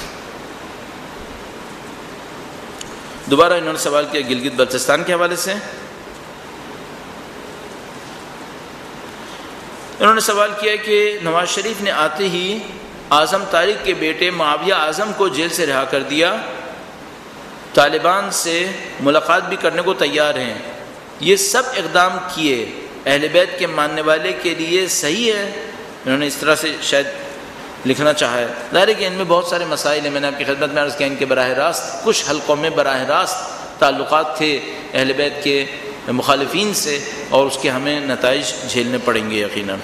دوبارہ انہوں نے سوال کیا گلگت بلتستان کے حوالے سے، انہوں نے سوال کیا کہ نواز شریف نے آتے ہی اعظم طارق کے بیٹے معاویہ اعظم کو جیل سے رہا کر دیا، طالبان سے ملاقات بھی کرنے کو تیار ہیں، یہ سب اقدام کیے اہل بیت کے ماننے والے کے لیے صحیح ہے؟ انہوں نے اس طرح سے شاید لکھنا چاہا ہے۔ ظاہر ہے کہ ان میں بہت سارے مسائل ہیں، میں نے آپ کی خدمت میں عرض کیا ان کے براہ راست کچھ حلقوں میں براہ راست تعلقات تھے اہل بیت کے مخالفین سے، اور اس کے ہمیں نتائج جھیلنے پڑیں گے یقیناً۔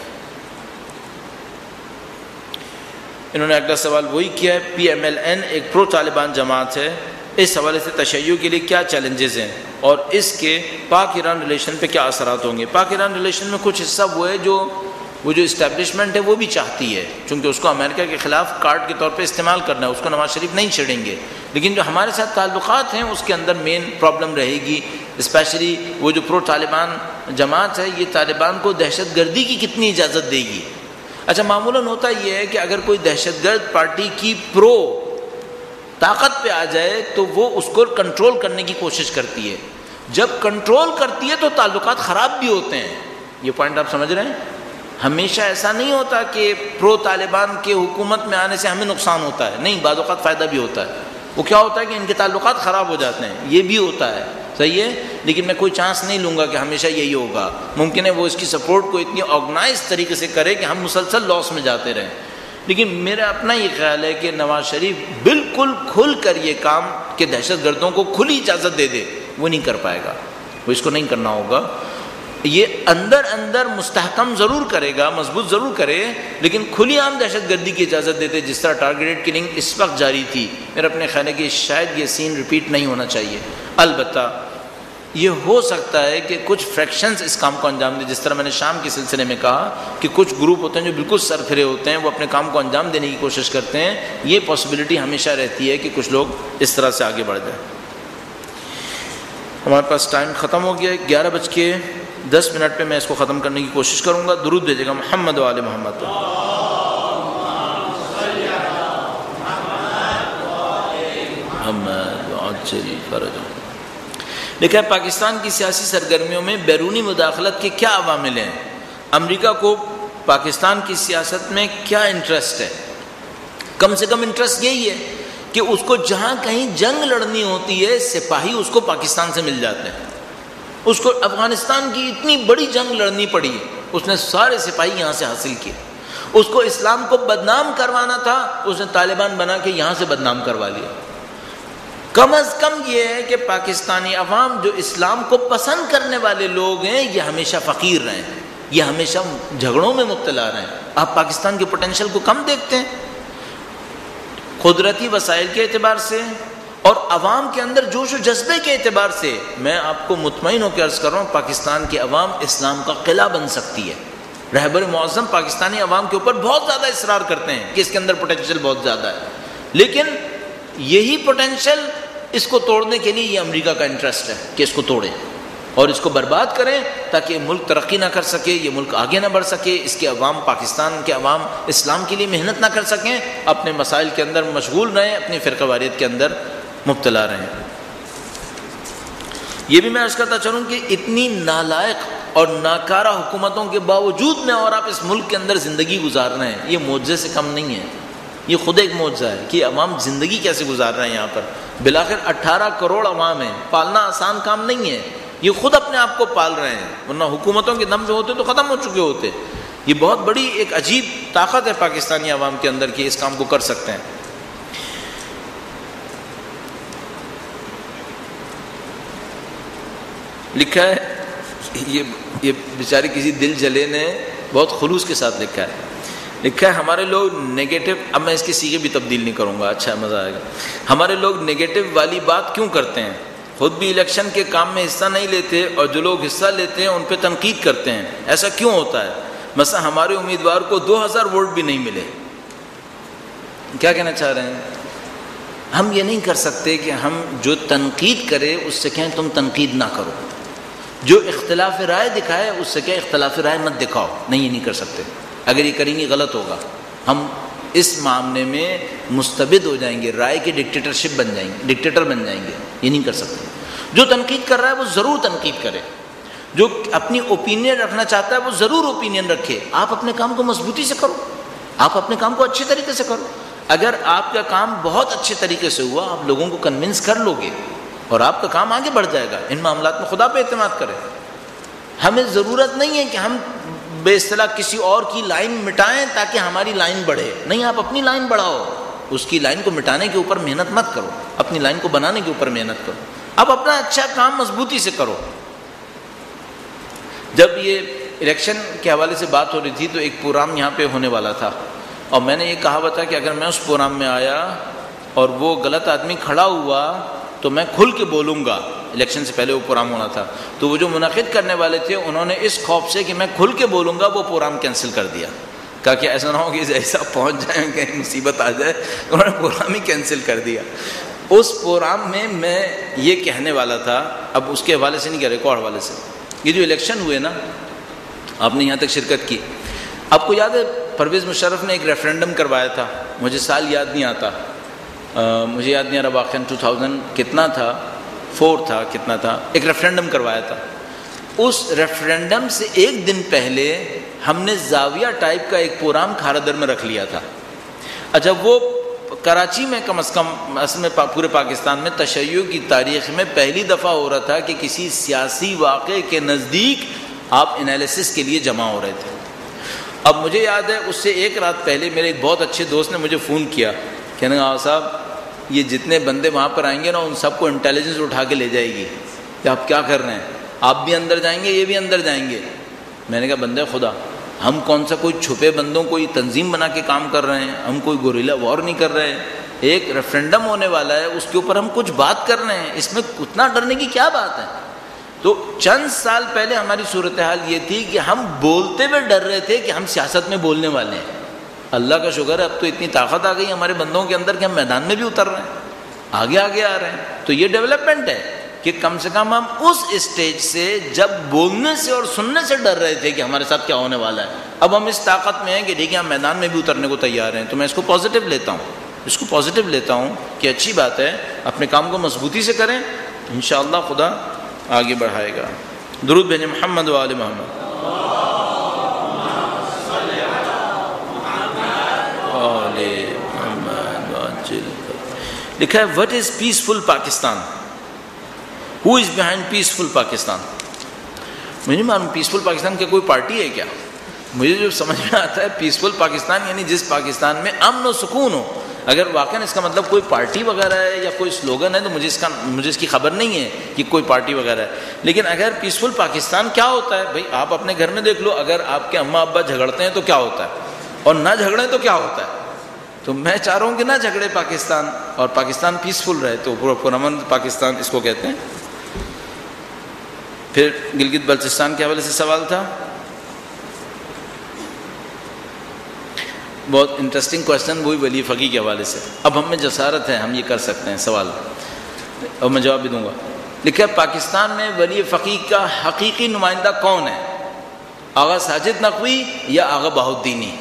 انہوں نے اگلا سوال وہی کیا ہے، پی ایم ایل این ایک پرو طالبان جماعت ہے، اس حوالے سے تشیع کے لیے کیا چیلنجز ہیں اور اس کے پاک ایران ریلیشن پہ کیا اثرات ہوں گے؟ پاک ایران ریلیشن میں کچھ حصہ وہ ہے جو وہ جو اسٹیبلشمنٹ ہے وہ بھی چاہتی ہے، چونکہ اس کو امریکہ کے خلاف کارڈ کے طور پہ استعمال کرنا ہے، اس کو نواز شریف نہیں چھیڑیں گے، لیکن جو ہمارے ساتھ تعلقات ہیں اس کے اندر مین پرابلم رہے گی، اسپیشلی وہ جو پرو طالبان جماعت ہے یہ طالبان کو دہشت گردی کی کتنی اجازت دے گی۔ اچھا، معمولاً ہوتا یہ ہے کہ اگر کوئی دہشت گرد پارٹی کی پرو طاقت پہ آ جائے تو وہ اس کو کنٹرول کرنے کی کوشش کرتی ہے، جب کنٹرول کرتی ہے تو تعلقات خراب بھی ہوتے ہیں۔ یہ پوائنٹ آپ سمجھ رہے ہیں؟ ہمیشہ ایسا نہیں ہوتا کہ پرو طالبان کے حکومت میں آنے سے ہمیں نقصان ہوتا ہے، نہیں، بعض اوقات فائدہ بھی ہوتا ہے۔ وہ کیا ہوتا ہے کہ ان کے تعلقات خراب ہو جاتے ہیں، یہ بھی ہوتا ہے، صحیح ہے، لیکن میں کوئی چانس نہیں لوں گا کہ ہمیشہ یہی ہوگا۔ ممکن ہے وہ اس کی سپورٹ کو اتنی آرگنائز طریقے سے کرے کہ ہم مسلسل لاس میں جاتے رہیں، لیکن میرا اپنا یہ خیال ہے کہ نواز شریف بالکل کھل کر یہ کام کہ دہشت گردوں کو کھلی اجازت دے دے وہ نہیں کر پائے گا، وہ اس کو نہیں کرنا ہوگا۔ یہ اندر اندر مستحکم ضرور کرے گا، مضبوط ضرور کرے، لیکن کھلی عام دہشت گردی کی اجازت دیتے جس طرح ٹارگیٹڈ کلنگ اس وقت جاری تھی، میرا اپنے خیال ہے کہ شاید یہ سین ریپیٹ نہیں ہونا چاہیے۔ البتہ یہ ہو سکتا ہے کہ کچھ فریکشنز اس کام کو انجام دیں، جس طرح میں نے شام کے سلسلے میں کہا کہ کچھ گروپ ہوتے ہیں جو بالکل سرفرے ہوتے ہیں، وہ اپنے کام کو انجام دینے کی کوشش کرتے ہیں، یہ پاسبلٹی ہمیشہ رہتی ہے کہ کچھ لوگ اس طرح سے آگے بڑھ جائیں۔ ہمارے پاس ٹائم ختم ہو گیا ہے، گیارہ بج کے دس منٹ پہ میں اس کو ختم کرنے کی کوشش کروں گا۔ درود بھیجے گا محمد و آل محمد۔ لکھا ہے پاکستان کی سیاسی سرگرمیوں میں بیرونی مداخلت کے کیا عوامل ہیں؟ امریکہ کو پاکستان کی سیاست میں کیا انٹرسٹ ہے؟ کم سے کم انٹرسٹ یہی ہے کہ اس کو جہاں کہیں جنگ لڑنی ہوتی ہے سپاہی اس کو پاکستان سے مل جاتے ہیں۔ اس کو افغانستان کی اتنی بڑی جنگ لڑنی پڑی، اس نے سارے سپاہی یہاں سے حاصل کیے۔ اس کو اسلام کو بدنام کروانا تھا، اس نے طالبان بنا کے یہاں سے بدنام کروا لیا۔ کم از کم یہ ہے کہ پاکستانی عوام جو اسلام کو پسند کرنے والے لوگ ہیں یہ ہمیشہ فقیر رہے ہیں، یہ ہمیشہ جھگڑوں میں مبتلا رہے ہیں۔ آپ پاکستان کے پوٹینشیل کو کم دیکھتے ہیں، قدرتی وسائل کے اعتبار سے اور عوام کے اندر جوش و جذبے کے اعتبار سے میں آپ کو مطمئن ہو کے عرض کر رہا ہوں پاکستان کی عوام اسلام کا قلعہ بن سکتی ہے۔ رہبر معظم پاکستانی عوام کے اوپر بہت زیادہ اصرار کرتے ہیں کہ اس کے اندر پوٹینشیل بہت زیادہ ہے، لیکن یہی پوٹینشیل اس کو توڑنے کے لیے یہ امریکہ کا انٹرسٹ ہے کہ اس کو توڑیں اور اس کو برباد کریں تاکہ یہ ملک ترقی نہ کر سکے، یہ ملک آگے نہ بڑھ سکے، اس کے عوام، پاکستان کے عوام اسلام کے لیے محنت نہ کر سکیں، اپنے مسائل کے اندر مشغول رہیں، اپنی فرقہ واریت کے اندر مبتلا رہیں۔ یہ بھی میں عرض کرتا چلوں کہ اتنی نالائق اور ناکارہ حکومتوں کے باوجود میں اور آپ اس ملک کے اندر زندگی گزار رہے ہیں، یہ معجزے سے کم نہیں ہے، یہ خود ایک معجزہ ہے کہ عوام زندگی کیسے گزار رہے ہیں یہاں پر۔ بلاخر اٹھارہ کروڑ عوام ہیں، پالنا آسان کام نہیں ہے، یہ خود اپنے آپ کو پال رہے ہیں، ورنہ حکومتوں کے دم پہ ہوتے تو ختم ہو چکے ہوتے۔ یہ بہت بڑی ایک عجیب طاقت ہے پاکستانی عوام کے اندر کہ اس کام کو کر سکتے ہیں۔ لکھا ہے یہ یہ بیچارے کسی دل جلے نے بہت خلوص کے ساتھ لکھا ہے لکھا ہے ہمارے لوگ نیگیٹو، اب میں اس کے سیغے بھی تبدیل نہیں کروں گا، اچھا مزہ آئے گا۔ ہمارے لوگ نیگیٹو والی بات کیوں کرتے ہیں؟ خود بھی الیکشن کے کام میں حصہ نہیں لیتے اور جو لوگ حصہ لیتے ہیں ان پہ تنقید کرتے ہیں، ایسا کیوں ہوتا ہے؟ مثلا ہمارے امیدوار کو دو ہزار ووٹ بھی نہیں ملے۔ کیا کہنا چاہ رہے ہیں؟ ہم یہ نہیں کر سکتے کہ ہم جو تنقید کرے اس سے کہیں تم تنقید نہ کرو، جو اختلاف رائے دکھائے اس سے کہیں اختلاف رائے مت دکھاؤ، نہیں یہ نہیں کر سکتے۔ اگر یہ کریں گے غلط ہوگا، ہم اس معاملے میں مستبد ہو جائیں گے، رائے کی ڈکٹیٹرشپ بن جائیں گے، ڈکٹیٹر بن جائیں گے، یہ نہیں کر سکتے۔ جو تنقید کر رہا ہے وہ ضرور تنقید کرے، جو اپنی اوپینین رکھنا چاہتا ہے وہ ضرور اوپینین رکھے، آپ اپنے کام کو مضبوطی سے کرو، آپ اپنے کام کو اچھے طریقے سے کرو. اگر آپ کا کام بہت اچھے طریقے سے ہوا آپ لوگوں کو کنونس کر لو گے اور آپ کا کام آگے بڑھ جائے گا. ان معاملات میں خدا پہ اعتماد کریں. ہمیں ضرورت نہیں ہے کہ ہم بے اصطلاح کسی اور کی لائن مٹائیں تاکہ ہماری لائن بڑھے. نہیں, آپ اپنی لائن بڑھاؤ. اس کی لائن کو مٹانے کے اوپر محنت مت کرو, اپنی لائن کو بنانے کے اوپر محنت کرو. آپ اپنا اچھا کام مضبوطی سے کرو. جب یہ الیکشن کے حوالے سے بات ہو رہی تھی تو ایک پروگرام یہاں پہ ہونے والا تھا اور میں نے یہ کہا تھا کہ اگر میں اس پروگرام میں آیا اور وہ غلط آدمی کھڑا ہوا تو میں کھل کے بولوں گا. الیکشن سے پہلے وہ پروگرام ہونا تھا تو وہ جو منعقد کرنے والے تھے انہوں نے اس خوف سے کہ میں کھل کے بولوں گا وہ پروگرام کینسل کر دیا. کہا کہ ایسا نہ ہو کہ ایسا پہنچ جائیں کہ مصیبت آ جائے. انہوں نے پروگرام ہی کینسل کر دیا. اس پروگرام میں میں یہ کہنے والا تھا, اب اس کے حوالے سے نہیں کہہ رہے, ریکارڈ حوالے سے, یہ جو الیکشن ہوئے نا آپ نے یہاں تک شرکت کی. آپ کو یاد ہے پرویز مشرف نے ایک ریفرینڈم کروایا تھا, مجھے سال یاد نہیں آتا, آ, مجھے یاد نہیں آ رہا واقعاً ٹو تھاؤزینڈ کتنا تھا, فور تھا کتنا تھا, ایک ریفرینڈم کروایا تھا. اس ریفرینڈم سے ایک دن پہلے ہم نے زاویہ ٹائپ کا ایک پروگرام کھارادر میں رکھ لیا تھا. اچھا, وہ کراچی میں کم از کم اصل میں پورے پاکستان میں تشیع کی تاریخ میں پہلی دفعہ ہو رہا تھا کہ کسی سیاسی واقعے کے نزدیک آپ انالیسس کے لیے جمع ہو رہے تھے. اب مجھے یاد ہے اس سے ایک رات پہلے میرے ایک بہت اچھے دوست نے مجھے فون کیا, کہنے لگا صاحب یہ جتنے بندے وہاں پر آئیں گے نا ان سب کو انٹیلیجنس اٹھا کے لے جائے گی, کہ آپ کیا کر رہے ہیں, آپ بھی اندر جائیں گے یہ بھی اندر جائیں گے. میں نے کہا بندے خدا, ہم کون سا کوئی چھپے بندوں کوئی تنظیم بنا کے کام کر رہے ہیں, ہم کوئی گوریلا وار نہیں کر رہے ہیں. ایک ریفرینڈم ہونے والا ہے اس کے اوپر ہم کچھ بات کر رہے ہیں, اس میں اتنا ڈرنے کی کیا بات ہے. تو چند سال پہلے ہماری صورتحال یہ تھی کہ ہم بولتے ہوئے ڈر رہے تھے کہ ہم سیاست میں بولنے والے ہیں. اللہ کا شکر ہے اب تو اتنی طاقت آ گئی ہمارے بندوں کے اندر کہ ہم میدان میں بھی اتر رہے ہیں, آگے آگے آ رہے ہیں. تو یہ ڈیولپمنٹ ہے کہ کم سے کم ہم اس اسٹیج سے جب بولنے سے اور سننے سے ڈر رہے تھے کہ ہمارے ساتھ کیا ہونے والا ہے, اب ہم اس طاقت میں ہیں کہ ٹھیک ہے ہم میدان میں بھی اترنے کو تیار ہیں. تو میں اس کو پازیٹیو لیتا ہوں, اس کو پازیٹیو لیتا ہوں کہ اچھی بات ہے, اپنے کام کو مضبوطی سے کریں, انشاءاللہ خدا آگے بڑھائے گا. درود بھیجیں محمد و آل محمد. لکھا ہے what is peaceful Pakistan, who is behind peaceful Pakistan. مجھے نہیں معلوم پیسفل پاکستان کی کوئی پارٹی ہے کیا. مجھے جو سمجھ میں آتا ہے پیسفل پاکستان یعنی جس پاکستان میں امن و سکون ہو. اگر واقعاً اس کا مطلب کوئی پارٹی وغیرہ ہے یا کوئی سلوگن ہے تو مجھے اس کا مجھے اس کی خبر نہیں ہے کہ کوئی پارٹی وغیرہ ہے. لیکن اگر پیسفل پاکستان کیا ہوتا ہے بھائی, آپ اپنے گھر میں دیکھ لو, اگر آپ کے اماں ابا جھگڑتے ہیں تو کیا ہوتا ہے, اور نہ جھگڑیں تو کیا ہوتا ہے. تو میں چاہ رہا ہوں کہ نہ جھگڑے پاکستان اور پاکستان پیسفل رہے, تو پرامن پاکستان اس کو کہتے ہیں. پھر گلگت بلتستان کے حوالے سے سوال تھا, بہت انٹرسٹنگ کوشچن, وہی ولی فقی کے حوالے سے. اب ہم میں جسارت ہے, ہم یہ کر سکتے ہیں سوال, اور میں جواب بھی دوں گا. لکھا ہے پاکستان میں ولی فقی کا حقیقی نمائندہ کون ہے, آغا ساجد نقوی یا آغا بہاؤالدینی.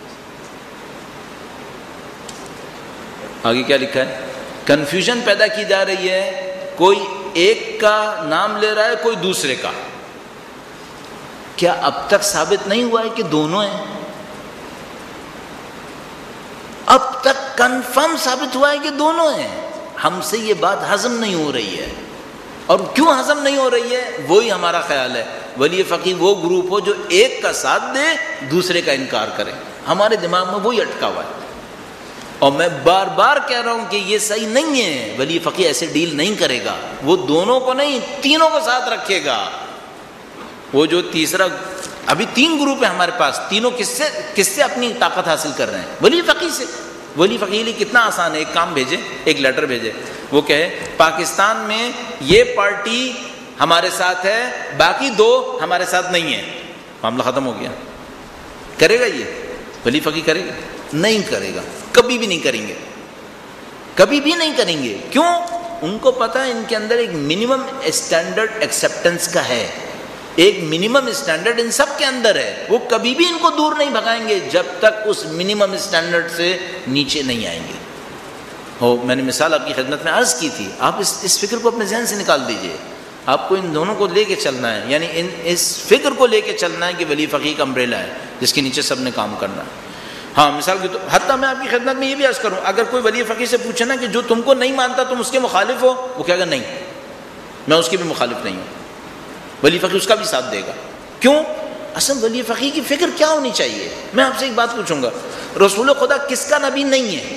آگے کیا لکھا ہے, کنفیوژن پیدا کی جا رہی ہے, کوئی ایک کا نام لے رہا ہے کوئی دوسرے کا. کیا اب تک ثابت نہیں ہوا ہے کہ دونوں ہیں؟ اب تک کنفرم ثابت ہوا ہے کہ دونوں ہیں. ہم سے یہ بات ہضم نہیں ہو رہی ہے, اور کیوں ہضم نہیں ہو رہی ہے وہی ہمارا خیال ہے. ولی فقی وہ گروپ ہو جو ایک کا ساتھ دے دوسرے کا انکار کرے, ہمارے دماغ میں وہی اٹکا ہوا ہے. اور میں بار بار کہہ رہا ہوں کہ یہ صحیح نہیں ہے, ولی فقی ایسے ڈیل نہیں کرے گا. وہ دونوں کو نہیں تینوں کو ساتھ رکھے گا. وہ جو تیسرا, ابھی تین گروپ ہیں ہمارے پاس, تینوں کس سے کس سے اپنی طاقت حاصل کر رہے ہیں, ولی فقی سے. ولی فقی لیے کتنا آسان ہے, ایک کام بھیجے, ایک لیٹر بھیجے, وہ کہے پاکستان میں یہ پارٹی ہمارے ساتھ ہے باقی دو ہمارے ساتھ نہیں ہے, معاملہ ختم ہو گیا. کرے گا یہ ولی فقی؟ کرے گا؟ نہیں کرے گا, کبھی بھی نہیں کریں گے, کبھی بھی نہیں کریں گے. کیوں؟ ان کو پتہ ہے ان کے اندر ایک منیمم اسٹینڈرڈ ایکسیپٹنس کا ہے, ایک منیمم اسٹینڈرڈ ان سب کے اندر ہے. وہ کبھی بھی ان کو دور نہیں بھگائیں گے جب تک اس منیمم اسٹینڈرڈ سے نیچے نہیں آئیں گے. ہو میں نے مثال آپ کی خدمت میں عرض کی تھی, آپ اس اس فکر کو اپنے ذہن سے نکال دیجئے. آپ کو ان دونوں کو لے کے چلنا ہے, یعنی ان اس فکر کو لے کے چلنا ہے کہ ولی فقی کا امبریلا ہے جس کے نیچے سب نے کام کرنا ہے. ہاں مثال کے تو حتیٰ میں آپ کی خدمت میں یہ بھی عرض کروں، اگر کوئی ولی فقیہ سے پوچھے نا کہ جو تم کو نہیں مانتا تم اس کے مخالف ہو، وہ کہے گا نہیں میں اس کے بھی مخالف نہیں ہوں، ولی فقیہ اس کا بھی ساتھ دے گا. کیوں؟ اصل ولی فقیہ کی فکر کیا ہونی چاہیے؟ میں آپ سے ایک بات پوچھوں گا، رسول خدا کس کا نبی نہیں ہے؟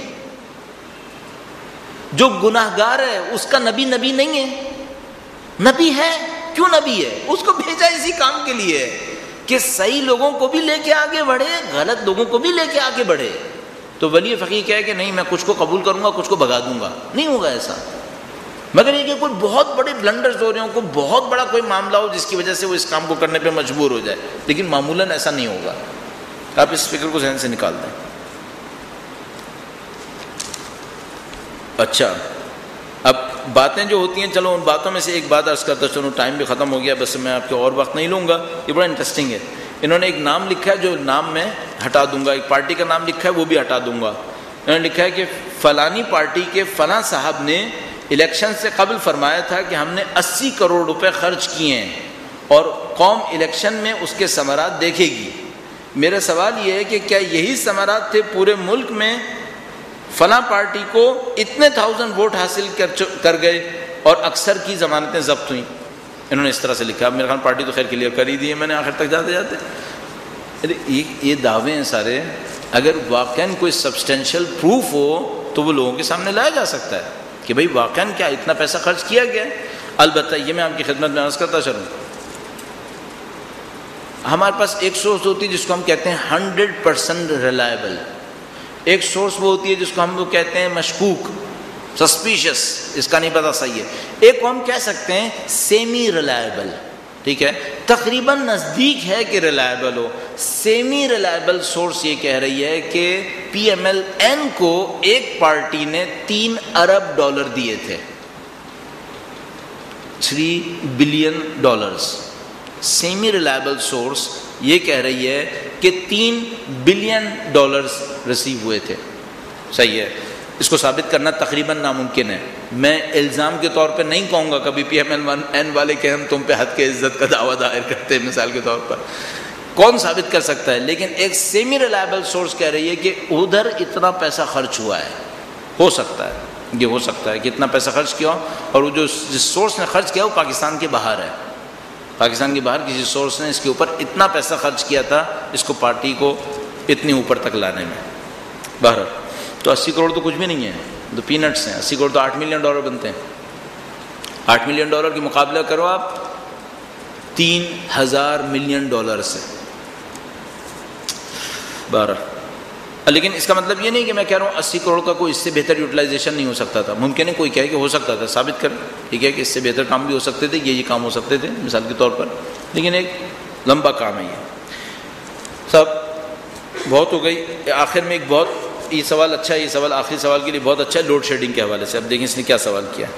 جو گناہ گار ہے اس کا نبی نبی نہیں ہے؟ نبی ہے. کیوں نبی ہے؟ اس کو بھیجا اسی کام کے لیے ہے کہ صحیح لوگوں کو بھی لے کے آگے بڑھے، غلط لوگوں کو بھی لے کے آگے بڑھے. تو ولی فقیہ کہے کہ نہیں میں کچھ کو قبول کروں گا کچھ کو بھگا دوں گا، نہیں ہوگا ایسا. مگر یہ کہ کوئی بہت بڑے بلنڈرز ہو رہے ہوں، کوئی بہت بڑا کوئی معاملہ ہو جس کی وجہ سے وہ اس کام کو کرنے پہ مجبور ہو جائے، لیکن معمولاً ایسا نہیں ہوگا. آپ اس فکر کو ذہن سے نکال دیں. اچھا اب باتیں جو ہوتی ہیں، چلو ان باتوں میں سے ایک بات عرض کرتا چلو، ٹائم بھی ختم ہو گیا، بس میں آپ کے اور وقت نہیں لوں گا. یہ بڑا انٹرسٹنگ ہے. انہوں نے ایک نام لکھا ہے جو نام میں ہٹا دوں گا، ایک پارٹی کا نام لکھا ہے وہ بھی ہٹا دوں گا. انہوں نے لکھا ہے کہ فلانی پارٹی کے فلاں صاحب نے الیکشن سے قبل فرمایا تھا کہ ہم نے اسی کروڑ روپے خرچ کیے ہیں اور قوم الیکشن میں اس کے ثمرات دیکھے گی. میرا سوال یہ ہے کہ کیا یہی ثمرات تھے پورے ملک میں فلاں پارٹی کو اتنے تھاؤزنڈ ووٹ حاصل کر گئے اور اکثر کی ضمانتیں ضبط ہوئیں؟ انہوں نے اس طرح سے لکھا. میرے خیال پارٹی تو خیر کلیئر کر ہی دی ہے میں نے آخر تک جاتے جاتے. یہ دعوے ہیں سارے، اگر واقعاً کوئی سبسٹینشیل پروف ہو تو وہ لوگوں کے سامنے لایا جا سکتا ہے کہ بھئی واقعاً کیا اتنا پیسہ خرچ کیا گیا ہے. البتہ یہ میں آپ کی خدمت میں عرض کرتا چلوں، ہمارے پاس ایک سورس ہوتی ہے جس کو ہم کہتے ہیں ہنڈریڈ پرسینٹ ریلائبل، ایک سورس وہ ہوتی ہے جس کو ہم لوگ کہتے ہیں مشکوک، سسپیشس، اس کا نہیں پتہ صحیح ہے. ایک کو ہم کہہ سکتے ہیں سیمی ریلائبل، ٹھیک ہے، تقریباً نزدیک ہے کہ ریلائبل ہو. سیمی ریلائبل سورس یہ کہہ رہی ہے کہ پی ایم ایل این کو ایک پارٹی نے تین ارب ڈالر دیے تھے، three billion dollars. Semi reliable source یہ کہہ رہی ہے کہ تین بلین ڈالرز ریسیو ہوئے تھے. صحیح ہے، اس کو ثابت کرنا تقریباً ناممکن ہے. میں الزام کے طور پہ نہیں کہوں گا کبھی پی ایم این والے کہ ہم تم پہ حد کے عزت کا دعویٰ دائر کرتے ہیں، مثال کے طور پر کون ثابت کر سکتا ہے؟ لیکن ایک سیمی ریلائبل سورس کہہ رہی ہے کہ ادھر اتنا پیسہ خرچ ہوا ہے. ہو سکتا ہے، یہ ہو سکتا ہے کہ اتنا پیسہ خرچ کیا ہو، اور وہ جو جس سورس نے خرچ کیا وہ پاکستان کے باہر ہے. پاکستان کے باہر کسی سورس نے اس کے اوپر اتنا پیسہ خرچ کیا تھا اس کو پارٹی کو اتنی اوپر تک لانے میں. باہر تو اسی کروڑ تو کچھ بھی نہیں ہے، تو پینٹس ہیں. اسی کروڑ تو آٹھ ملین ڈالر بنتے ہیں. آٹھ ملین ڈالر کی مقابلہ کرو آپ تین ہزار ملین ڈالر سے. بارہ. لیکن اس کا مطلب یہ نہیں کہ میں کہہ رہا ہوں اسی کروڑ کا کوئی اس سے بہتر یوٹیلائزیشن نہیں ہو سکتا تھا. ممکن ہے کوئی کہے کہ ہو سکتا تھا، ثابت کریں ٹھیک ہے کہ اس سے بہتر کام بھی ہو سکتے تھے، یہ یہ کام ہو سکتے تھے مثال کے طور پر، لیکن ایک لمبا کام ہے یہ. سب بہت ہو گئی. آخر میں ایک بہت یہ سوال اچھا ہے، یہ سوال آخری سوال کے لیے بہت اچھا ہے، لوڈ شیڈنگ کے حوالے سے. اب دیکھیں اس نے کیا سوال کیا.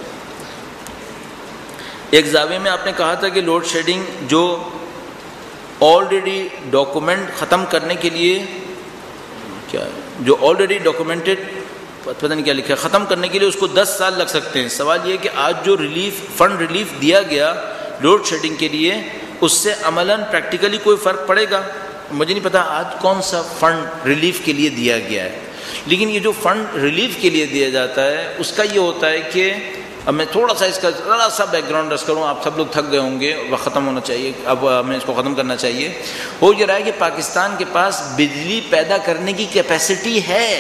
ایک زاویے میں آپ نے کہا تھا کہ لوڈ شیڈنگ جو آلریڈی ڈاکومنٹ ختم کرنے کے لیے کیا جو آلریڈی ڈاکومنٹڈ پتہ نہیں کیا لکھا ہے، ختم کرنے کے لیے اس کو دس سال لگ سکتے ہیں. سوال یہ کہ آج جو ریلیف فنڈ ریلیف دیا گیا لوڈ شیڈنگ کے لیے، اس سے عملاً پریکٹیکلی کوئی فرق پڑے گا؟ مجھے نہیں پتا آج کون سا فنڈ ریلیف کے لیے دیا گیا ہے، لیکن یہ جو فنڈ ریلیف کے لیے دیا جاتا ہے اس کا یہ ہوتا ہے کہ اب میں تھوڑا سا اس کا ذرا سا بیک گراؤنڈ رس کروں، آپ سب لوگ تھک گئے ہوں گے، وقت ختم ہونا چاہیے، اب ہمیں اس کو ختم کرنا چاہیے. ہو یہ رہا ہے کہ پاکستان کے پاس بجلی پیدا کرنے کی کیپیسٹی ہے،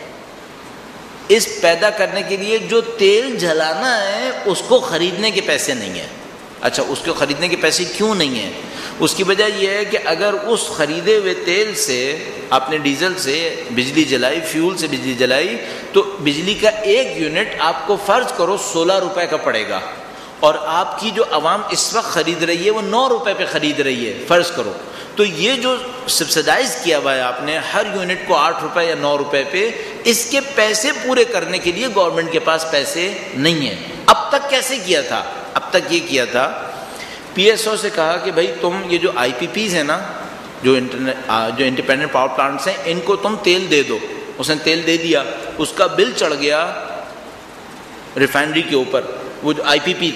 اس پیدا کرنے کے لیے جو تیل جلانا ہے اس کو خریدنے کے پیسے نہیں ہیں. اچھا اس کو خریدنے کے پیسے کیوں نہیں ہیں؟ اس کی وجہ یہ ہے کہ اگر اس خریدے ہوئے تیل سے آپ نے ڈیزل سے بجلی جلائی، فیول سے بجلی جلائی، تو بجلی کا ایک یونٹ آپ کو فرض کرو سولہ روپے کا پڑے گا، اور آپ کی جو عوام اس وقت خرید رہی ہے وہ نو روپے پہ خرید رہی ہے فرض کرو. تو یہ جو سبسڈائز کیا ہوا ہے آپ نے ہر یونٹ کو آٹھ روپے یا نو روپے پہ، اس کے پیسے پورے کرنے کے لیے گورنمنٹ کے پاس پیسے نہیں ہیں. اب تک کیسے کیا تھا؟ اب تک یہ کیا تھا، پی ایس او سے کہا کہ بھائی تم یہ جو آئی پی پیز ہیں نا، جو جو انڈیپینڈنٹ پاور پلانٹس ہیں، ان کو تم تیل دے دو. اس نے تیل دے دیا، اس کا بل چڑھ گیا ریفائنری کے اوپر، وہ جو آئی پی پی تھا.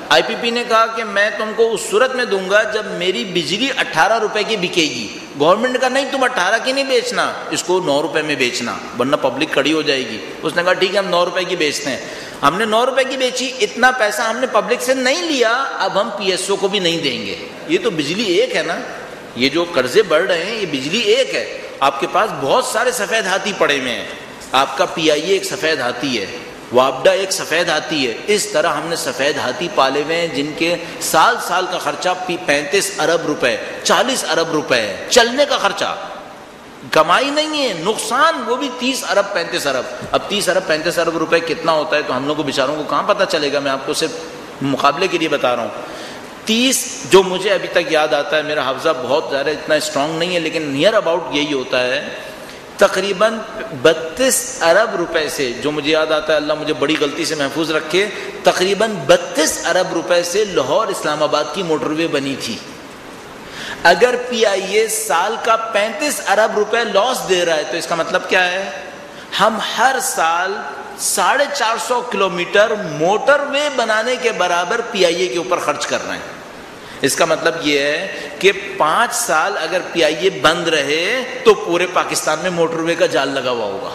آئی پی پی نے کہا کہ میں تم کو اس صورت میں دوں گا جب میری بجلی اٹھارہ روپے کی بکے گی. گورنمنٹ کا نہیں، تم اٹھارہ کی نہیں بیچنا، اس کو نو روپے میں بیچنا ورنہ پبلک کھڑی ہو جائے گی. اس نے کہا ٹھیک ہے ہم نو روپے کی بیچتے ہیں. ہم نے نو روپے کی بیچی، اتنا پیسہ ہم نے پبلک سے نہیں لیا، اب ہم پی ایس او کو بھی نہیں دیں گے. یہ تو بجلی ایک ہے نا، یہ جو قرضے بڑھ رہے ہیں یہ بجلی ایک ہے. آپ کے پاس بہت سارے سفید ہاتھی پڑے ہوئے ہیں، آپ کا پی آئی اے ایک سفید ہاتھی ہے، وابڈا ایک سفید ہاتھی ہے. اس طرح ہم نے سفید ہاتھی پالے ہوئے ہیں جن کے سال سال کا خرچہ پینتیس ارب روپے چالیس ارب روپے ہے، چلنے کا خرچہ، کمائی نہیں ہے، نقصان وہ بھی تیس ارب پینتیس ارب. اب تیس ارب پینتیس ارب روپے کتنا ہوتا ہے تو ہم لوگ کو بیچاروں کو کہاں پتہ چلے گا. میں آپ کو صرف مقابلے کے لیے بتا رہا ہوں. تیس جو مجھے ابھی تک یاد آتا ہے، میرا حافظہ بہت زیادہ اتنا اسٹرانگ نہیں ہے لیکن نیئر اباؤٹ یہی ہوتا ہے، تقریباً بتیس ارب روپے سے، جو مجھے یاد آتا ہے اللہ مجھے بڑی غلطی سے محفوظ رکھے، تقریباً بتیس ارب روپے سے لاہور اسلام آباد کی موٹر وے بنی تھی. اگر پی آئی اے سال کا پینتیس ارب روپے لاس دے رہا ہے تو اس کا مطلب کیا ہے؟ ہم ہر سال ساڑھے چار سو کلو میٹر موٹر وے بنانے کے برابر پی آئی اے کے اوپر خرچ کر رہے ہیں. اس کا مطلب یہ ہے کہ پانچ سال اگر پی آئی اے بند رہے تو پورے پاکستان میں موٹر وے کا جال لگا ہوا ہوگا.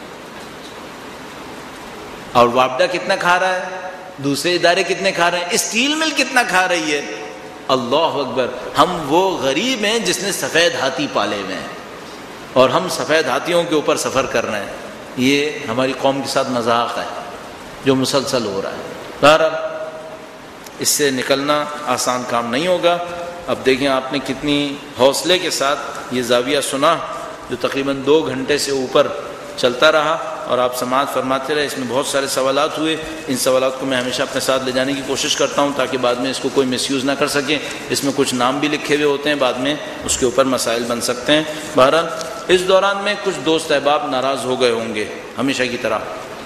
اور وابڈا کتنا کھا رہا ہے، دوسرے ادارے کتنے کھا رہے ہیں، اسٹیل مل کتنا کھا رہی ہے. اللہ اکبر. ہم وہ غریب ہیں جس نے سفید ہاتھی پالے ہوئے ہیں اور ہم سفید ہاتھیوں کے اوپر سفر کر رہے ہیں. یہ ہماری قوم کے ساتھ مذاق ہے جو مسلسل ہو رہا ہے. بہرحال اس سے نکلنا آسان کام نہیں ہوگا. اب دیکھیں آپ نے کتنی حوصلے کے ساتھ یہ زاویہ سنا جو تقریباً دو گھنٹے سے اوپر چلتا رہا اور آپ سماعت فرماتے رہے. اس میں بہت سارے سوالات ہوئے. ان سوالات کو میں ہمیشہ اپنے ساتھ لے جانے کی کوشش کرتا ہوں تاکہ بعد میں اس کو کوئی مس یوز نہ کر سکے. اس میں کچھ نام بھی لکھے ہوئے ہوتے ہیں، بعد میں اس کے اوپر مسائل بن سکتے ہیں. بہرحال اس دوران میں کچھ دوست احباب ناراض ہو گئے ہوں گے ہمیشہ کی طرح،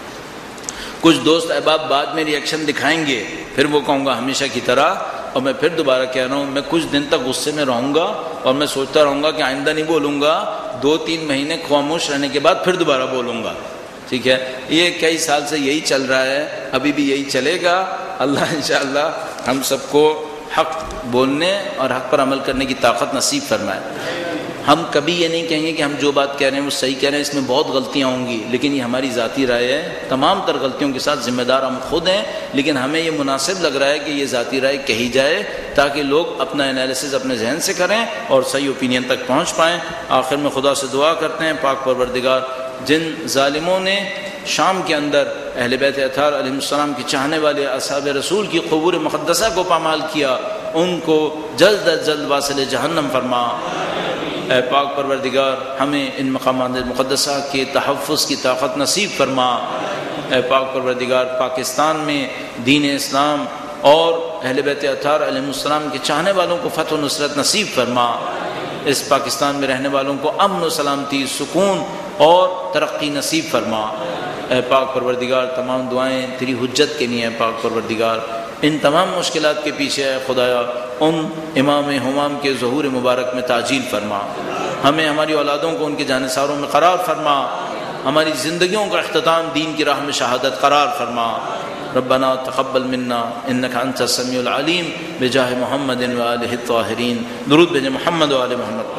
کچھ دوست احباب بعد میں ری ایکشن دکھائیں گے، پھر وہ کہوں گا ہمیشہ کی طرح. اور میں پھر دوبارہ کہہ رہا ہوں، میں کچھ دن تک غصے میں رہوں گا اور میں سوچتا رہوں گا کہ آئندہ نہیں بولوں گا. دو تین مہینے خاموش رہنے کے بعد پھر دوبارہ بولوں گا. ٹھیک ہے، یہ کئی سال سے یہی چل رہا ہے، ابھی بھی یہی چلے گا. اللہ انشاءاللہ ہم سب کو حق بولنے اور حق پر عمل کرنے کی طاقت نصیب فرمائے. ہم کبھی یہ نہیں کہیں گے کہ ہم جو بات کہہ رہے ہیں وہ صحیح کہہ رہے ہیں، اس میں بہت غلطیاں ہوں گی، لیکن یہ ہماری ذاتی رائے ہے. تمام تر غلطیوں کے ساتھ ذمہ دار ہم خود ہیں، لیکن ہمیں یہ مناسب لگ رہا ہے کہ یہ ذاتی رائے کہی جائے تاکہ لوگ اپنا انالیسز اپنے ذہن سے کریں اور صحیح اوپینین تک پہنچ پائیں. آخر میں خدا سے دعا کرتے ہیں پاک پروردگار جن ظالموں نے شام کے اندر اہل بیت اطہار علیہ السلام کی چاہنے والے اصحاب رسول کی قبور مقدسہ کو پامال کیا، ان کو جلد از جلد واصل جہنم فرما. اے پاک پروردگار ہمیں ان مقامات مقدسہ کے تحفظ کی طاقت نصیب فرما. اے پاک پروردگار پاکستان میں دین اسلام اور اہل بیت اطہار علیہ السلام کے چاہنے والوں کو فتح و نصرت نصیب فرما. اس پاکستان میں رہنے والوں کو امن و سلامتی، سکون اور ترقی نصیب فرما. اے پاک پروردگار تمام دعائیں تیری حجت کے لیے ہیں. پاک پروردگار ان تمام مشکلات کے پیچھے اے خدایا ان امام ہمام کے ظہور مبارک میں تعجیل فرما. ہمیں ہماری اولادوں کو ان کے جانثاروں میں قرار فرما. ہماری زندگیوں کا اختتام دین کی راہ میں شہادت قرار فرما. ربنا تقبل منا انك انت السميع العليم بجاه محمد وآله الطاهرين. درود بجاه محمد وآل محمد.